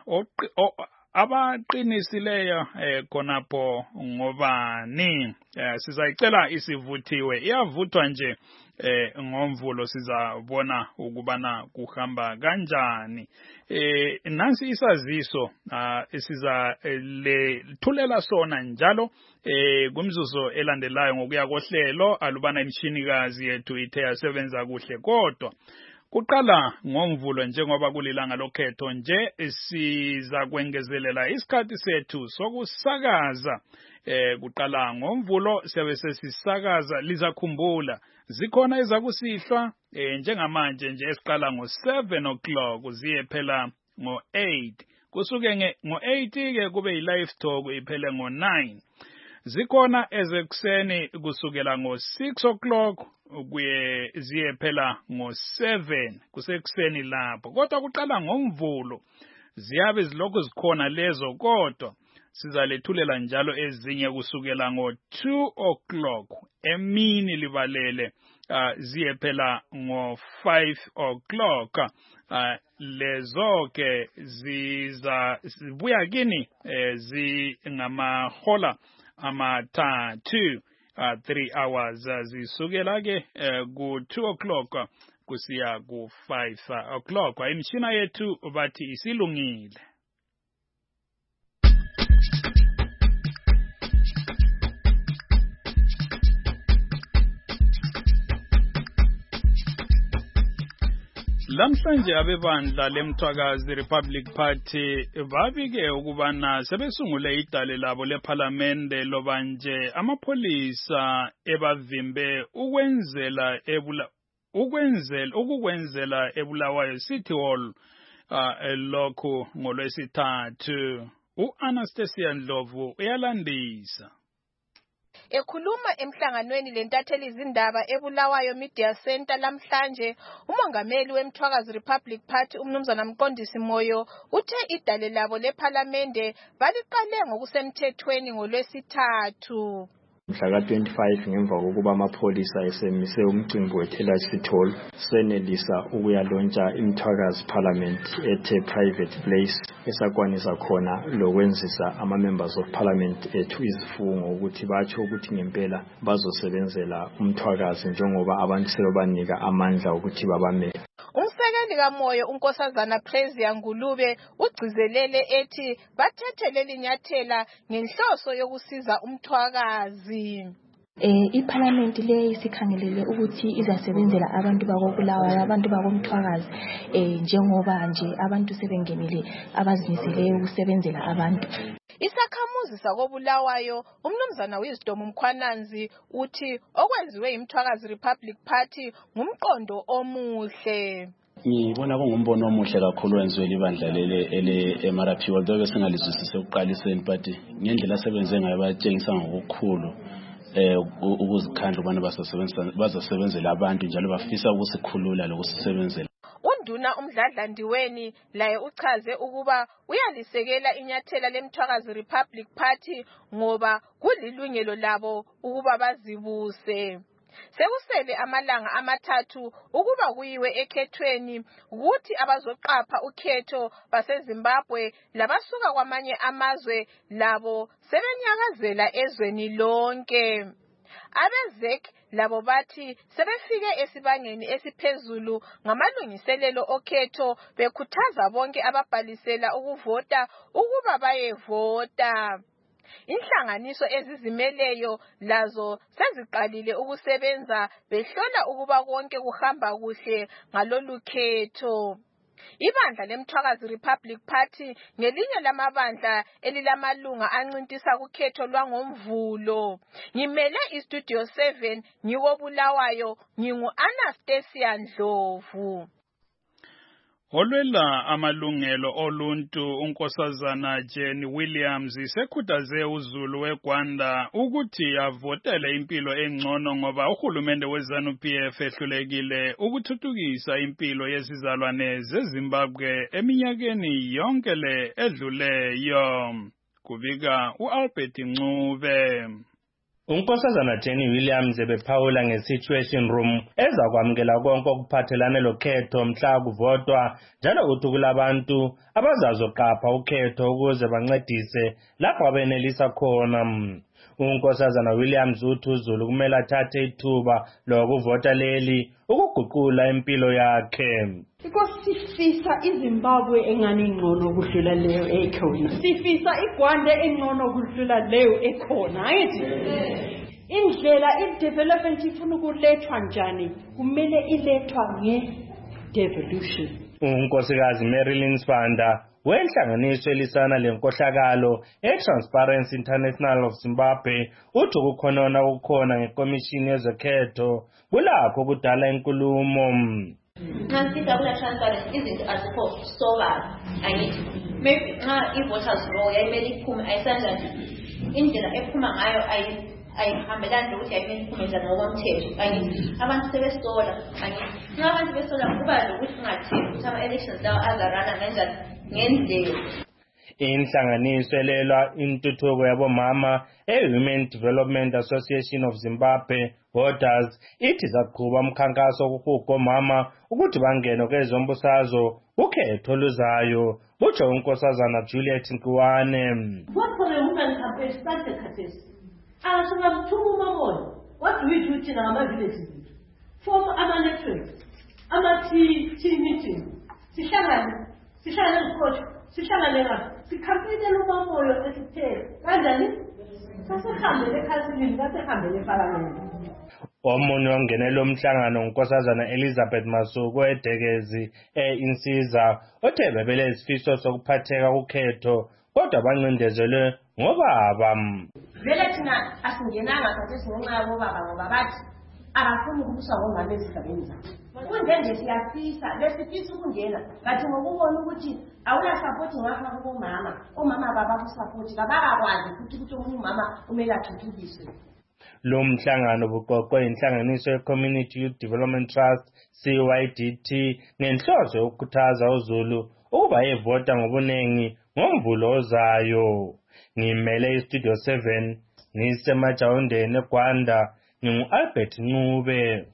abaqinisileyo eh khonapho ngobani. eh, sizayicela isivuthiwe, iyavuthwa nje eh ngomvulo sizabona ukubana kuhamba kanjani. Eh nansi isaziso uh, siza le thulela sona njalo eh kumzuzu elandelayo ngokuya kohlelo alubana imshinikazi yethu ithe yasebenza kuhle, kodwa Kuqala ngoMvulo njengoba kulilanga lokhetho nje siza kwengezelela isikhathi sethu sokusakaza. Eh kuqala ngoMvulo siyabe sesisakaza lizakhumbula zikhona ezakusihlwa eh njengamanje nje esiqala ngo seven o'clock uziye phela ngo eight kusuke nge ngo eight ke kube yi-live talk iphele ngo nine. Zikhona ezekuseni kusukela ngo six o'clock kuye ziye phela ngo seven kusekuseni lapho. Kodwa kuqala ngoMvulo ziyabe zilokhu zikhona lezo kodwa sizalethulela njalo ezinye kusukela ngo two o'clock emini libalele uh, ziye phela ngo five o'clock. Uh, lezo ke ziza zibuya kini eh, zingamahola amathathu uh, three hours uh, zisukela ke uh, ku two o'clock uh, kusiya ku five o'clock. Imishina yethu bathi isilungile. Lamhlanje abebandla lemthwakazi Republic Party babike ukubana sebesungule idale labo leParliamente loba nje amapholisa ebavimbe ukwenzela ebula ukwenzela ukukwenzela eBulawayo City Hall uh, lokho ngolwesithathu. uAnastasia Ndlovu uyalandisa. Ekhuluma emhlanganweni lentatheli izindaba eBulawayo Media Center lamhlanje, umongameli wemthwakazi Republic Party umnumzana Mqondisi Moyo uthe idale labo leParliamente baliqale ngokusemthethweni ngolwesithathu. Mhla ka twenty-five ngemva kokuba amapholisa esemise umcimbi weThela City Hall senelisa ukuyalontsha imthwakazi Parliament ethe private place esakwanisa khona lokwenzisa ama members of parliament ethu izifungo ukuthi batsho ukuthi ngempela bazosebenzela umthwakazi njengoba abantu sebebanika amandla ukuthi babamele. Umsekeli kaMoyo uNkosazana Prezia Ngulube ugcizelele ethi bathethe leli nyathela ngenhloso yokusiza umthwakazi. Eh iParliament le isikhangelele ukuthi izasebenzela abantu bakobulawayo abantu bakomthwakazi eh njengoba nje abantu sebengenile abazimiseleyo ukusebenzela abantu. Isakhamuzi sakobulawayo umnumzana Wisdom Mkhwananzi uthi okwenziwe imthwakazi Republic Party ngumqondo omuhle. Ngibona kungumbono omuhle kakhulu wenziwe libandla lele ele M R P although singalizwisise ukuqaliseni but ngendlela sebenze ngayo batshengisa ngokukhulu eh ukuzikhandla ubana basasebenza bazasebenzela abantu njalo bafisa ukusikhulula lokusebenzela. Unduna umdladla Ndiweni laye uchaze ukuba uyalisekela inyathela lemthwakazi Republic Party ngoba kulilungelo labo ukuba bazibuse. Sekusele amalanga amathathu ukuba kuyiwe ekhethweni ukuthi abazoqapha ukhetho baseZimbabwe labasuka kwamanye amazwe labo sebenyakazela ezweni lonke. Abezek labo bathi sebefike esibangeni esiphezulu ngamalungiselelo okhetho bekhuthaza bonke ababhalisela ukuvota ukuba bayevota. Inhlanganiso ezizimeleyo lazo seziqalile ukusebenza behlola ukuba konke kuhamba kuhle ngalolu khetho. Ibandla lemthwakazi Republic Party ngelinye lamabandla elilamalunga ancintisa kukhetho lwangoMvulo. Ngimele iStudio seven ngiwobulawayo ngingu Anastasia Ndlovu. Olwela amalungelo oluntu uNkosazana Jenny Williams isekhuthaze uZulu weGwanda ukuthi avotele impilo engcono ngoba uhulumende weZANU P F ehlulekile ukuthuthukisa impilo yesizalwane zeZimbabwe eminyakeni yonke le edluleyo. Kubika uAlbert Ncube. uNkosazana Jenny Williams ebephawula nge-Situation Room ezakwamukela konke okuphathelane lokhetho mhla kuvotwa njalo uthi kulabantu abazazoqapha ukhetho ukuze bancedise lapho abenelisa khona. uNkosazana Williams uthi uZulu kumele athathe ithuba lokuvota leli ukuguqula impilo yakhe. Because sifisa iZimbabwe engane ingcono kudlula leyo ekhona. Sifisa iGwanda engcono kudlula leyo ekhona. Ayithi indlela i-development ifuna ukulethwa njani kumele ilethwa nge devolution. unkosikazi Marilyn Sibanda wenhlanganiso elisana lenkohlakalo eTransparency International of Zimbabwe uthi ukukhonona ukukhona ngekomishini yezokhetho kulakho kudala inkulumo. Nxa sifika kula transparency izinto azikho sobala angithi maybe nxa i-voters roll yayimele iphume ayisanjani indlela ephuma ngayo ayihambelani nokuthi yayimele iphume njani ngokomthetho angithi abantu sebesola angithi nxa abantu besola kuba lokuthi ungathembi ukuthi ama-elections lawo azarana kanjani ngendlela. Inhlanganiso elelwa intuthuko yabomama e-Women Development Association of Zimbabwe Voters ithi zaqhuba umkhankaso wokuhuga omama ukuthi bangene kwezombusazwe ukhetho luzayo. Utsho unkosazana Juliet Nkuwane. What for the women campaign started khathesi? Asingabuthuka umabona. What do we do thina ngama-villages bethu? Form ama-networks, ama-tea meeting. Sihlangane, sihlangane ezikhotsho, sihlangane ngapha. Sikhampeyinele umamoyo esithele. Kanjani? Sasihambele ekhansini, sasihambele eParliament. Omunye ongenele umhlangano unkosazana Elizabeth Masuku eDegezi e-Insiza othe bebele isifiso sokuphatheka ukhetho kodwa bancindezelwe ngobaba. Vele thina asingenanga khathesi ngenxa yabobaba ngoba bathi abafuni ukubuswa ngomama ezigabeni zabo. Kunje nje siyafisa lesifisa ukungena bathi ngokubona ukuthi awunasapoti ngapha kubomama omama babakusapoti kabakakwazi ukuthi ukuthi omunye umama kumele athuthukiswe. Lo mhlangano buqoqwe inhlanganiso ye-Community Youth Development Trust C Y D T ngenhloso yokukhuthaza uZulu ukuba yevota ngobunengi ngomvulo ozayo. Ngimele iStudio seven ngisemajawundeni eGwanda ngingu-Albert Ncube.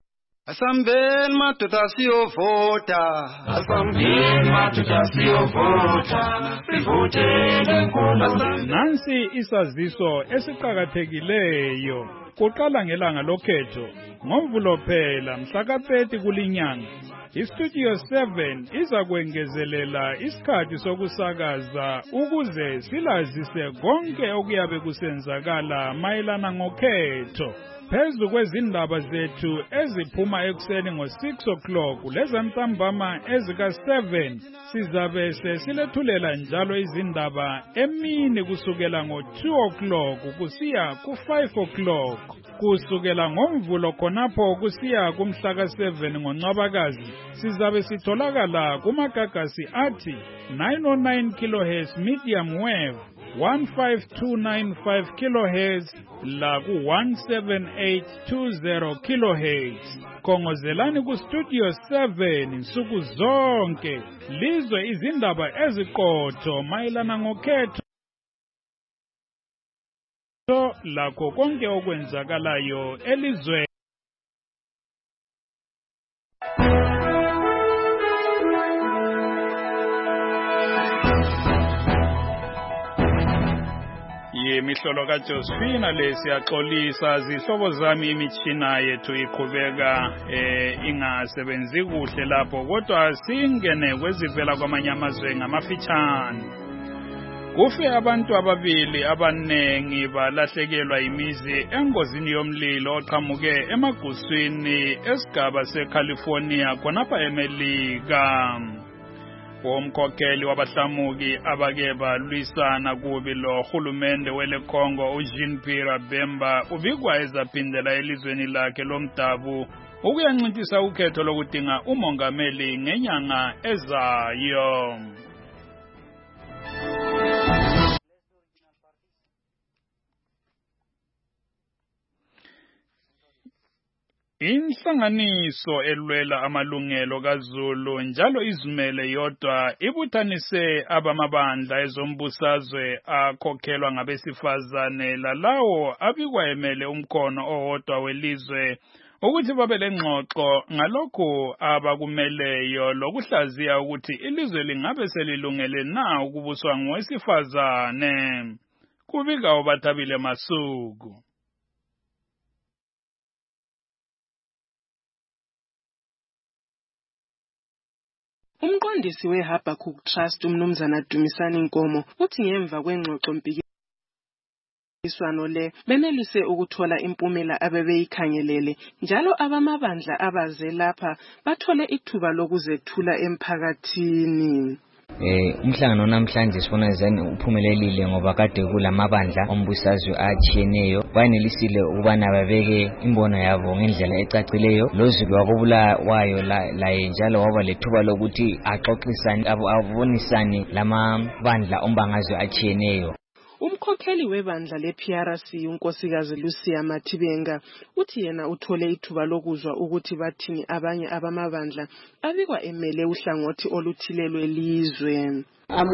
Asambeni madoda siyovota, asambeni madoda siyovota, sivotele inkulumo. Nansi isaziso esiqhakathekileyo. Kuqala ngelanga lokhetho ngomvulo phela mhla ka thirty kulinyanga. iStudio seven iza kwengezelela isikhathi sokusakaza ukuze silazise konke okuyabe kusenzakala mayelana ngokhetho. Phezu kwezindaba zethu eziphuma ekuseni ngo-six o'clock lezantambama ezika-seven sizabe sesilethulela njalo izindaba emini kusukela ngo-two o'clock kusiya ku-five o'clock. Kusukela ngomvulo khonapho kusiya kumhla ka-seven ngoNcwabakazi sizabe sitholakala kumagagasi athi nine oh nine kilohertz medium wave, fifteen two nine five kilohertz la ku seventeen eight twenty kilohertz. Khongozelani ku Studio seven nsuku zonke lizwe izindaba eziqotho mayelana ngokhetho lakho konke okwenzakalayo elizwe. Yemihlolo kaJosephine lesiyaxolisa zihlobo zami imitshina yethu iqhubeka eh ingasebenzi kuhle lapho kodwa singene kwezivela kwamanye amazwe ngamafitshane. Kufe abantu ababili abanengi balahlekelwa imizi engozini yomlilo oqhamuke emaguswini esigaba seCalifornia khonapha eMelika. Umkhokheli wabahlamuki abake balwisana kubi lo hulumende wele Congo uJean Pierre Bemba ubikwa ezaphindela elizweni lakhe lomdabu ukuyancintisa ukhetho lokudinga umongameli ngenyanga ezayo. Inhlanganiso elwela amalungelo kaZulu njalo izimele yodwa ibuthanise abamabandla ezombusazwe akhokhelwa ngabesifazane lalawo abikwa emele umkhono owodwa welizwe ukuthi babe lengxoxo ngalokho abakumeleyo lokuhlaziya ukuthi ilizwe lingabe selilungele na ukubuswa ngowesifazane. Kubika uBathabile Masuku. Umqondisi weHabakkuk Trust umnumzana Dumisani Nkomo uthi ngemva kwengxoxo mpikiswano iswano le benelise ukuthola impumela abebeyikhangelele njalo abamabandla abaze lapha bathole ithuba lokuzethula emphakathini. Eh umhlangano namhlanje sifuna izani uphumelelile ngoba kade kulamabandla ombusazwe atshiyeneyo banelisile ukubana babeke imbono yabo ngendlela ecacileyo loZulu wakobulawayo laye njalo waba lethuba lokuthi axoxisane abonisane lamabandla ombangazwe atshiyeneyo. Umkhokheli webandla le-P R C unkosikazi Lucia Mathibenga uthi yena uthole ithuba lokuzwa ukuthi bathini abanye abamabandla abikwa emele uhlangothi oluthile lwelizwe.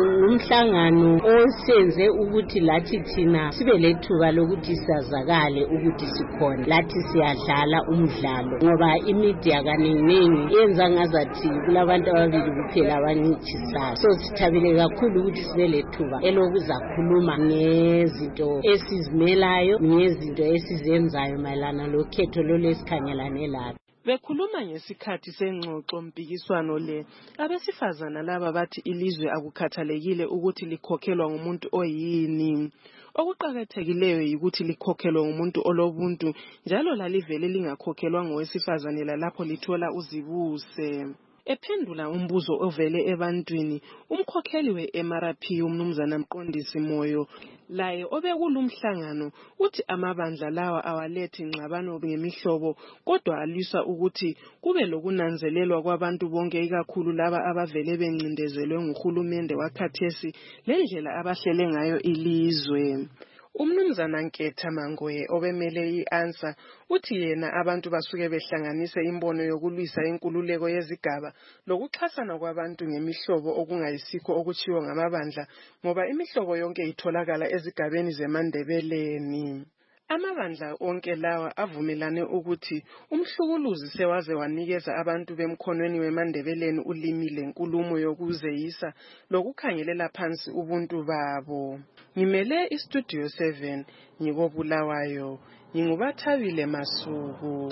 Umhlangano osenze ukuthi lathi thina sibe lethuba lokuthi sazakale ukuthi sikhona lathi siyadlala umdlalo ngoba imedia kaningi yenza ngazathi kulabantu ababili kuphela abancithisayo. So sithabile kakhulu ukuthi sibe lethuba elokuzakhuluma ngezinto esizimelayo ngezinto esizenzayo mayelana lokhetho lolesikhangelane lapho. Bekhuluma ngesikhathi sengxoxo mpikiswano le abesifazana laba bathi ilizwe akukhathalekile ukuthi likhokhelwa ngumuntu oyini. Okuqakathekileyo ukuthi likhokhelwe ngumuntu olobuntu njalo lalivele lingakhokhelwa ngowesifazane lapho lithola uzibuse. Ephendula umbuzo ovele ebantwini umkhokheli we-M R P umnumzana Mqondisi Moyo laye obekulumhlangano uthi amabandla lawa awalethi ngxabano ngemihlobo kodwa alisa ukuthi kube lokunanzelelwa kwabantu bonke ikakhulu laba abavele bencindezelwe nguhulumende wakhathesi lendlela abahlele ngayo ilizwe. Umnumzana Nketha Mangoye obemele i-Answer uthi yena abantu basuke behlanganise imbono yokulwisa inkululeko yezigaba lokuxhasana kwabantu ngemihlobo okungayisikho okuchiwo ngamabandla ngoba imihlobo yonke itholakala ezigabeni zeMandebeleni. Amabandla onke lawa avumelane ukuthi umhlukuluzi sewaze wanikeza abantu bemkhonweni weMandebeleni ulimi lenkulumo yokuzeyisa lokukhangelela phansi ubuntu babo. Ngimele iStudio seven ngikobulawayo ngingubathabile Masuku.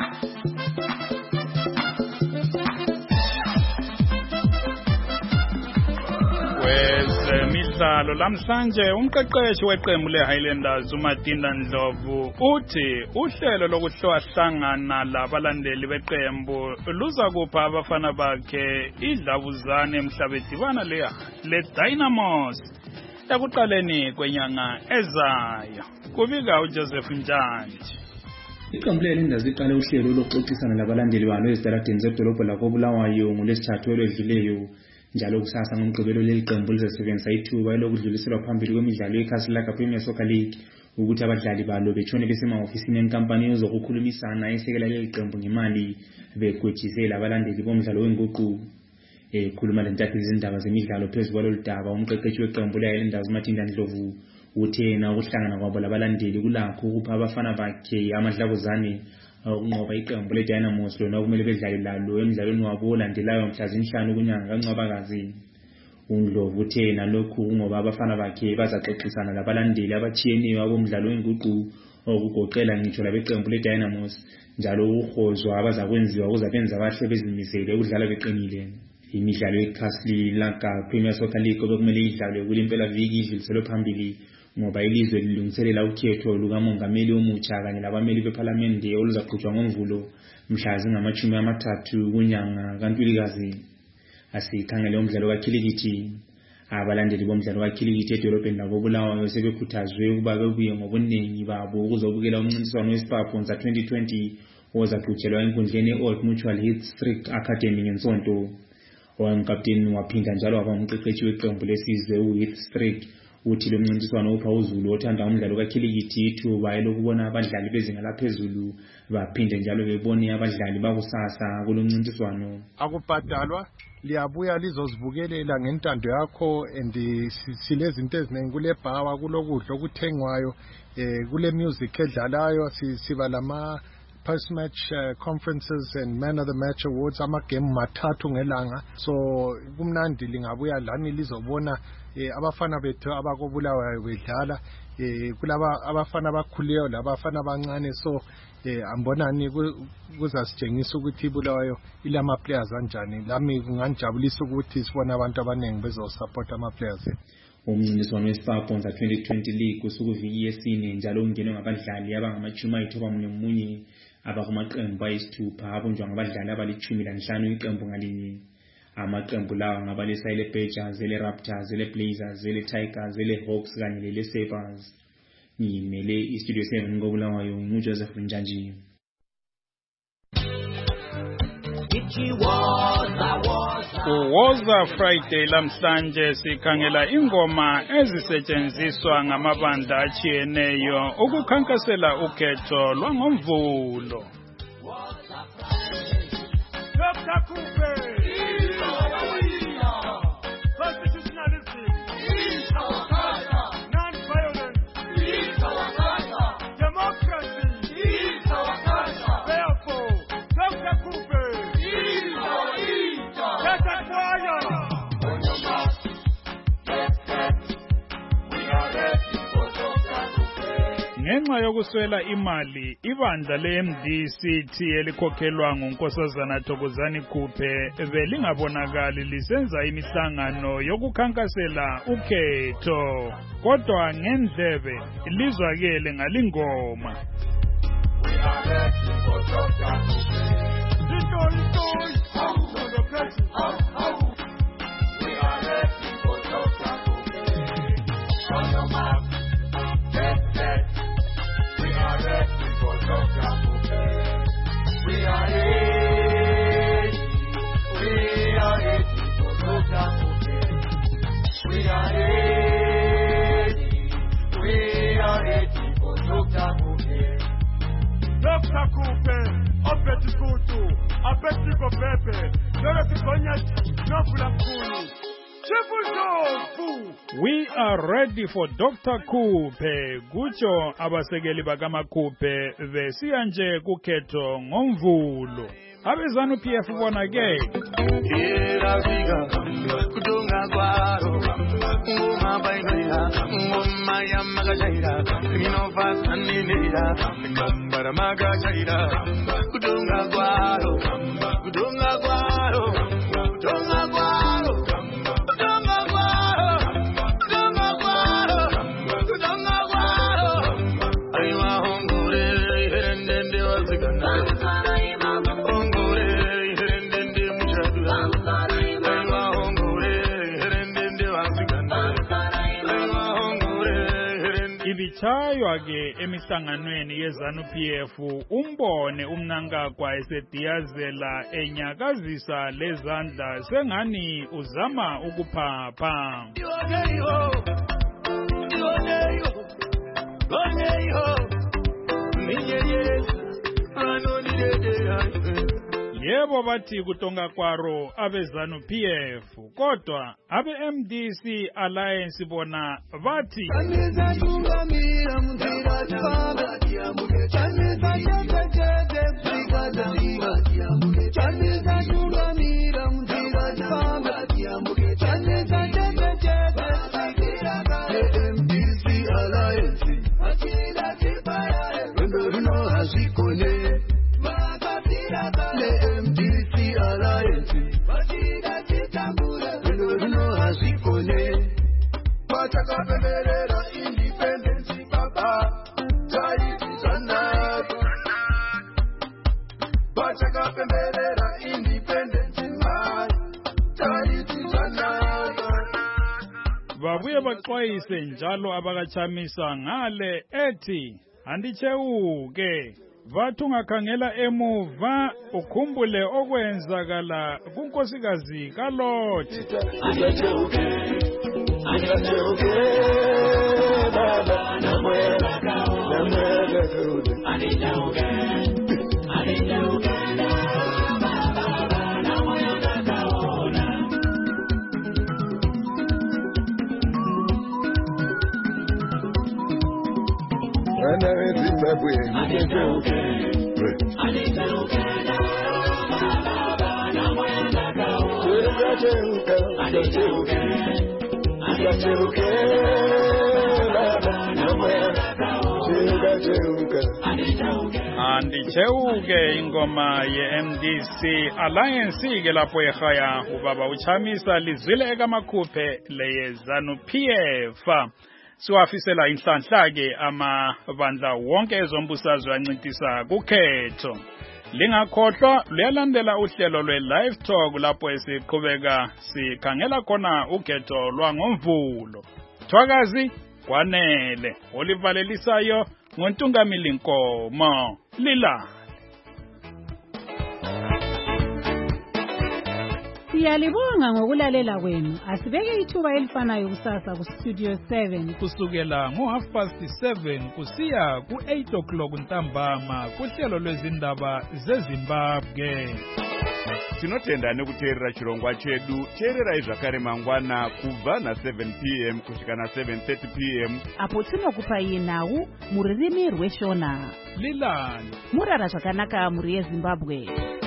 Wezemidlalo lamhlanje umqeqeshi weqembu leHighlanders uMatinda Ndlovu uthi uhlelo lokuhlowahlangana labalandeli beqembu luza kupha abafana bakhe idlavuzane emhlabedibana le leDynamos ekuqaleni kwenyanga ezayo. Kubika uJoseph Njanji. Iqembu leHighlanders liqale uhlelo lokuxoxisana labalandeli balo ezitaradini zedolobho lakobulawayo ngolesithathu eledluleyo. Njalo kusasa ngomgqibelo leqembu lizosebenzisa ithuba elokudluliselwa phambili kwemidlalo yeCastle Premier Soccer League ukuthi abadlali balo betshone besemahofisini enkampani yozokukhulumisana esekela leqembu ngemali begwejisela abalandeli bomdlalo wenguqu. Ekhuluma lentathu izindaba zemidlalo phezulu kwaloludaba umqeqeshi weqembu leHighlanders Matinda Ndlovu uthe yena ukuhlangana kwabo labalandeli kulakho ukupha abafana bakhe amadlavuzane ukunqoba iqembu leDynamos lona kumele bedlale lalo emidlalweni wabo olandelayo mhla zinhlanu kunyanga kaNcwabakazi. uNdlovu uthe nalokhu ngoba abafana bakhe bazaxoxisana labalandeli abachiyeneyo abomdlalo wenguqu okugoqela ngitsho labeqembu leDynamos njalo uhozwa abazakwenziwa ukuze benze abahle bezimisele ukudlala beqinile. Imidlalo yeCastle Premier Soccer League obekumele idlalwe kulimpela viki idluliselwe phambili ngoba ilizwe lilungiselela ukhetho lukamongameli omutsha kanye labameli beParliament oluzaqhutshwa ngoMvulo mhla zingamashumi amathathu kunyanga kaNtulikazi. Asikhangele umdlalo kakhilikithi. Abalandeli bomdlalo kakhilikithi edolobheni lakobulawayo sebekhuthazwe ukuba bebuye ngobuningi babo ukuzobukela umncintiswano wesiphaphonza twenty twenty ozaqhutshelwa enkundleni eOld Mutual Health Strict Academy ngensonto. Owamkapteni waphinda njalo waba umqeqeshi weqembu lesizwe uHeath Strick uthi lo mncintiswano upha uZulu othanda umdlalo kakhilikithi ithuba elokubona abadlali bezinga laphezulu baphinde njalo bebone abadlali bakusasa kulo mncintiswano. Akubhadalwa liyabuya lizozibukelela ngentando yakho and silezinto eziningi kule bhawa kulokudla okuthengwayo kule music edlalayo siba lama post match uh, conferences and man of the match awards amagame mathathu ngelanga so kumnandi lingabuya lani lizobona eh, abafana bethu abakobulawayo bedlala eh, kulaba abafana abakhuleyo labafana abancane so eh ambonani kuzasitshengisa ukuthi iBulawayo ilama players kanjani. Lami kunganijabulisa ukuthi sibone abantu abaningi bezosupport ama players. Umncintiswano weStarBonds twenty twenty League usukuviki yesine njalo ungenwe ngabadlali abangamajumi ayithoba munye munye abakumaqembu ayisithupha abunjwa ngabadlali abalichumi lanhlanu iqembu ngalinye. Amaqembu lawa ngabalisa ile Badgers, ele Raptors, ele Blazers, ele Tigers, ele Hawks kanye lele Sabres. Ngimele iStudio seven ngoBulawayo nguJoseph Njanji. Uwoza Friday lamhlanje sikhangela ingoma ezisetshenziswa ngamabandla achiyeneyo ukukhankasela ukhetho lwangomvulo. Doctor Coupe, constitutionalism, non-violence, democracy, therefore, Doctor Coupe, let us fire. On your mark, get set, we are ready for Doctor Coupe. Ngenxa yokuswela imali, ibandla le-M D C T elikhokhelwa nguNkosazana Thokozani Coupe belingabonakali lisenza imihlangano yokukhankasela ukhetho. Kodwa ngendlebe lizwakele ngalingoma. We are ready for Doctor Coupe. Story, story, democracy. We are ready for Doctor Coupe. On your mark, get set. We are ready for Doctor Coupe. We are ready. We are ready for Doctor Coupe. We are ready. We are ready for Doctor Coupe. Doctor Coupe, opeti kutu, apeti kopepe, lolo tikonyati, nofula mkulu. We are ready for Doctor Coupe. Kucho abasekeli bakaMaCoupe besiya nje kukhetho ngomvulo. Abezanu P F bona ke. Era viga kudunga kwaro ngoma baina ngoma ya magajaira nino fasani nira ngambara magajaira kudunga kwaro kudunga kwaro kudunga kwaro Ibichaywa ke emihlanganweni yeZanu P F umbone umnankagwa esediyazela enyakazisa lezandla sengani uzama ukuphapha. Yebo bathi kutonga kwaro abeZanu P F kodwa abe M D C Alliance bona bathi babuye baxwayise njalo abakachamisa ngale ethi andichewuke vathu ngakhangela emuva ukhumbule okwenzakala kunkosikazi kaLothi. Baba namwela namwela anijauke anijauke baba namwela kaona ana Zimbabwe anijauke anijauke baba namwela kaona anijauke anijauke baba namwela kaona Andicheuke ingoma ye-M D C Alliance ke lapho ekhaya ubaba uchamisa lizwile ekamakhuphe leye ZANU P F. Siwafisela inhlanhla ke amabandla wonke ezombusazwe ancintisa kukhetho. Lingakhohlwa luyalandela uhlelo lwe-Live Talk lapho esiqhubeka sikhangela khona ukhetho lwangomvulo. Thwakazi kwanele olivalelisayo ngoNtungamili Nkomo lila. Siyalibonga ngokulalela kwenu. Asibeke ithuba elifanayo kusasa ku Studio seven kusukela ngo half past seven kusiya ku eight o'clock ntambama kuhlelo lwezindaba zeZimbabwe. Tinotenda nekuteerera chirongwa chedu. Teererai zvakare mangwana kubva na seven p m kusvika na seven thirty p m apo tinokupai nhau muririmi rweshona. Lilani murara zvakanaka muri yeZimbabwe.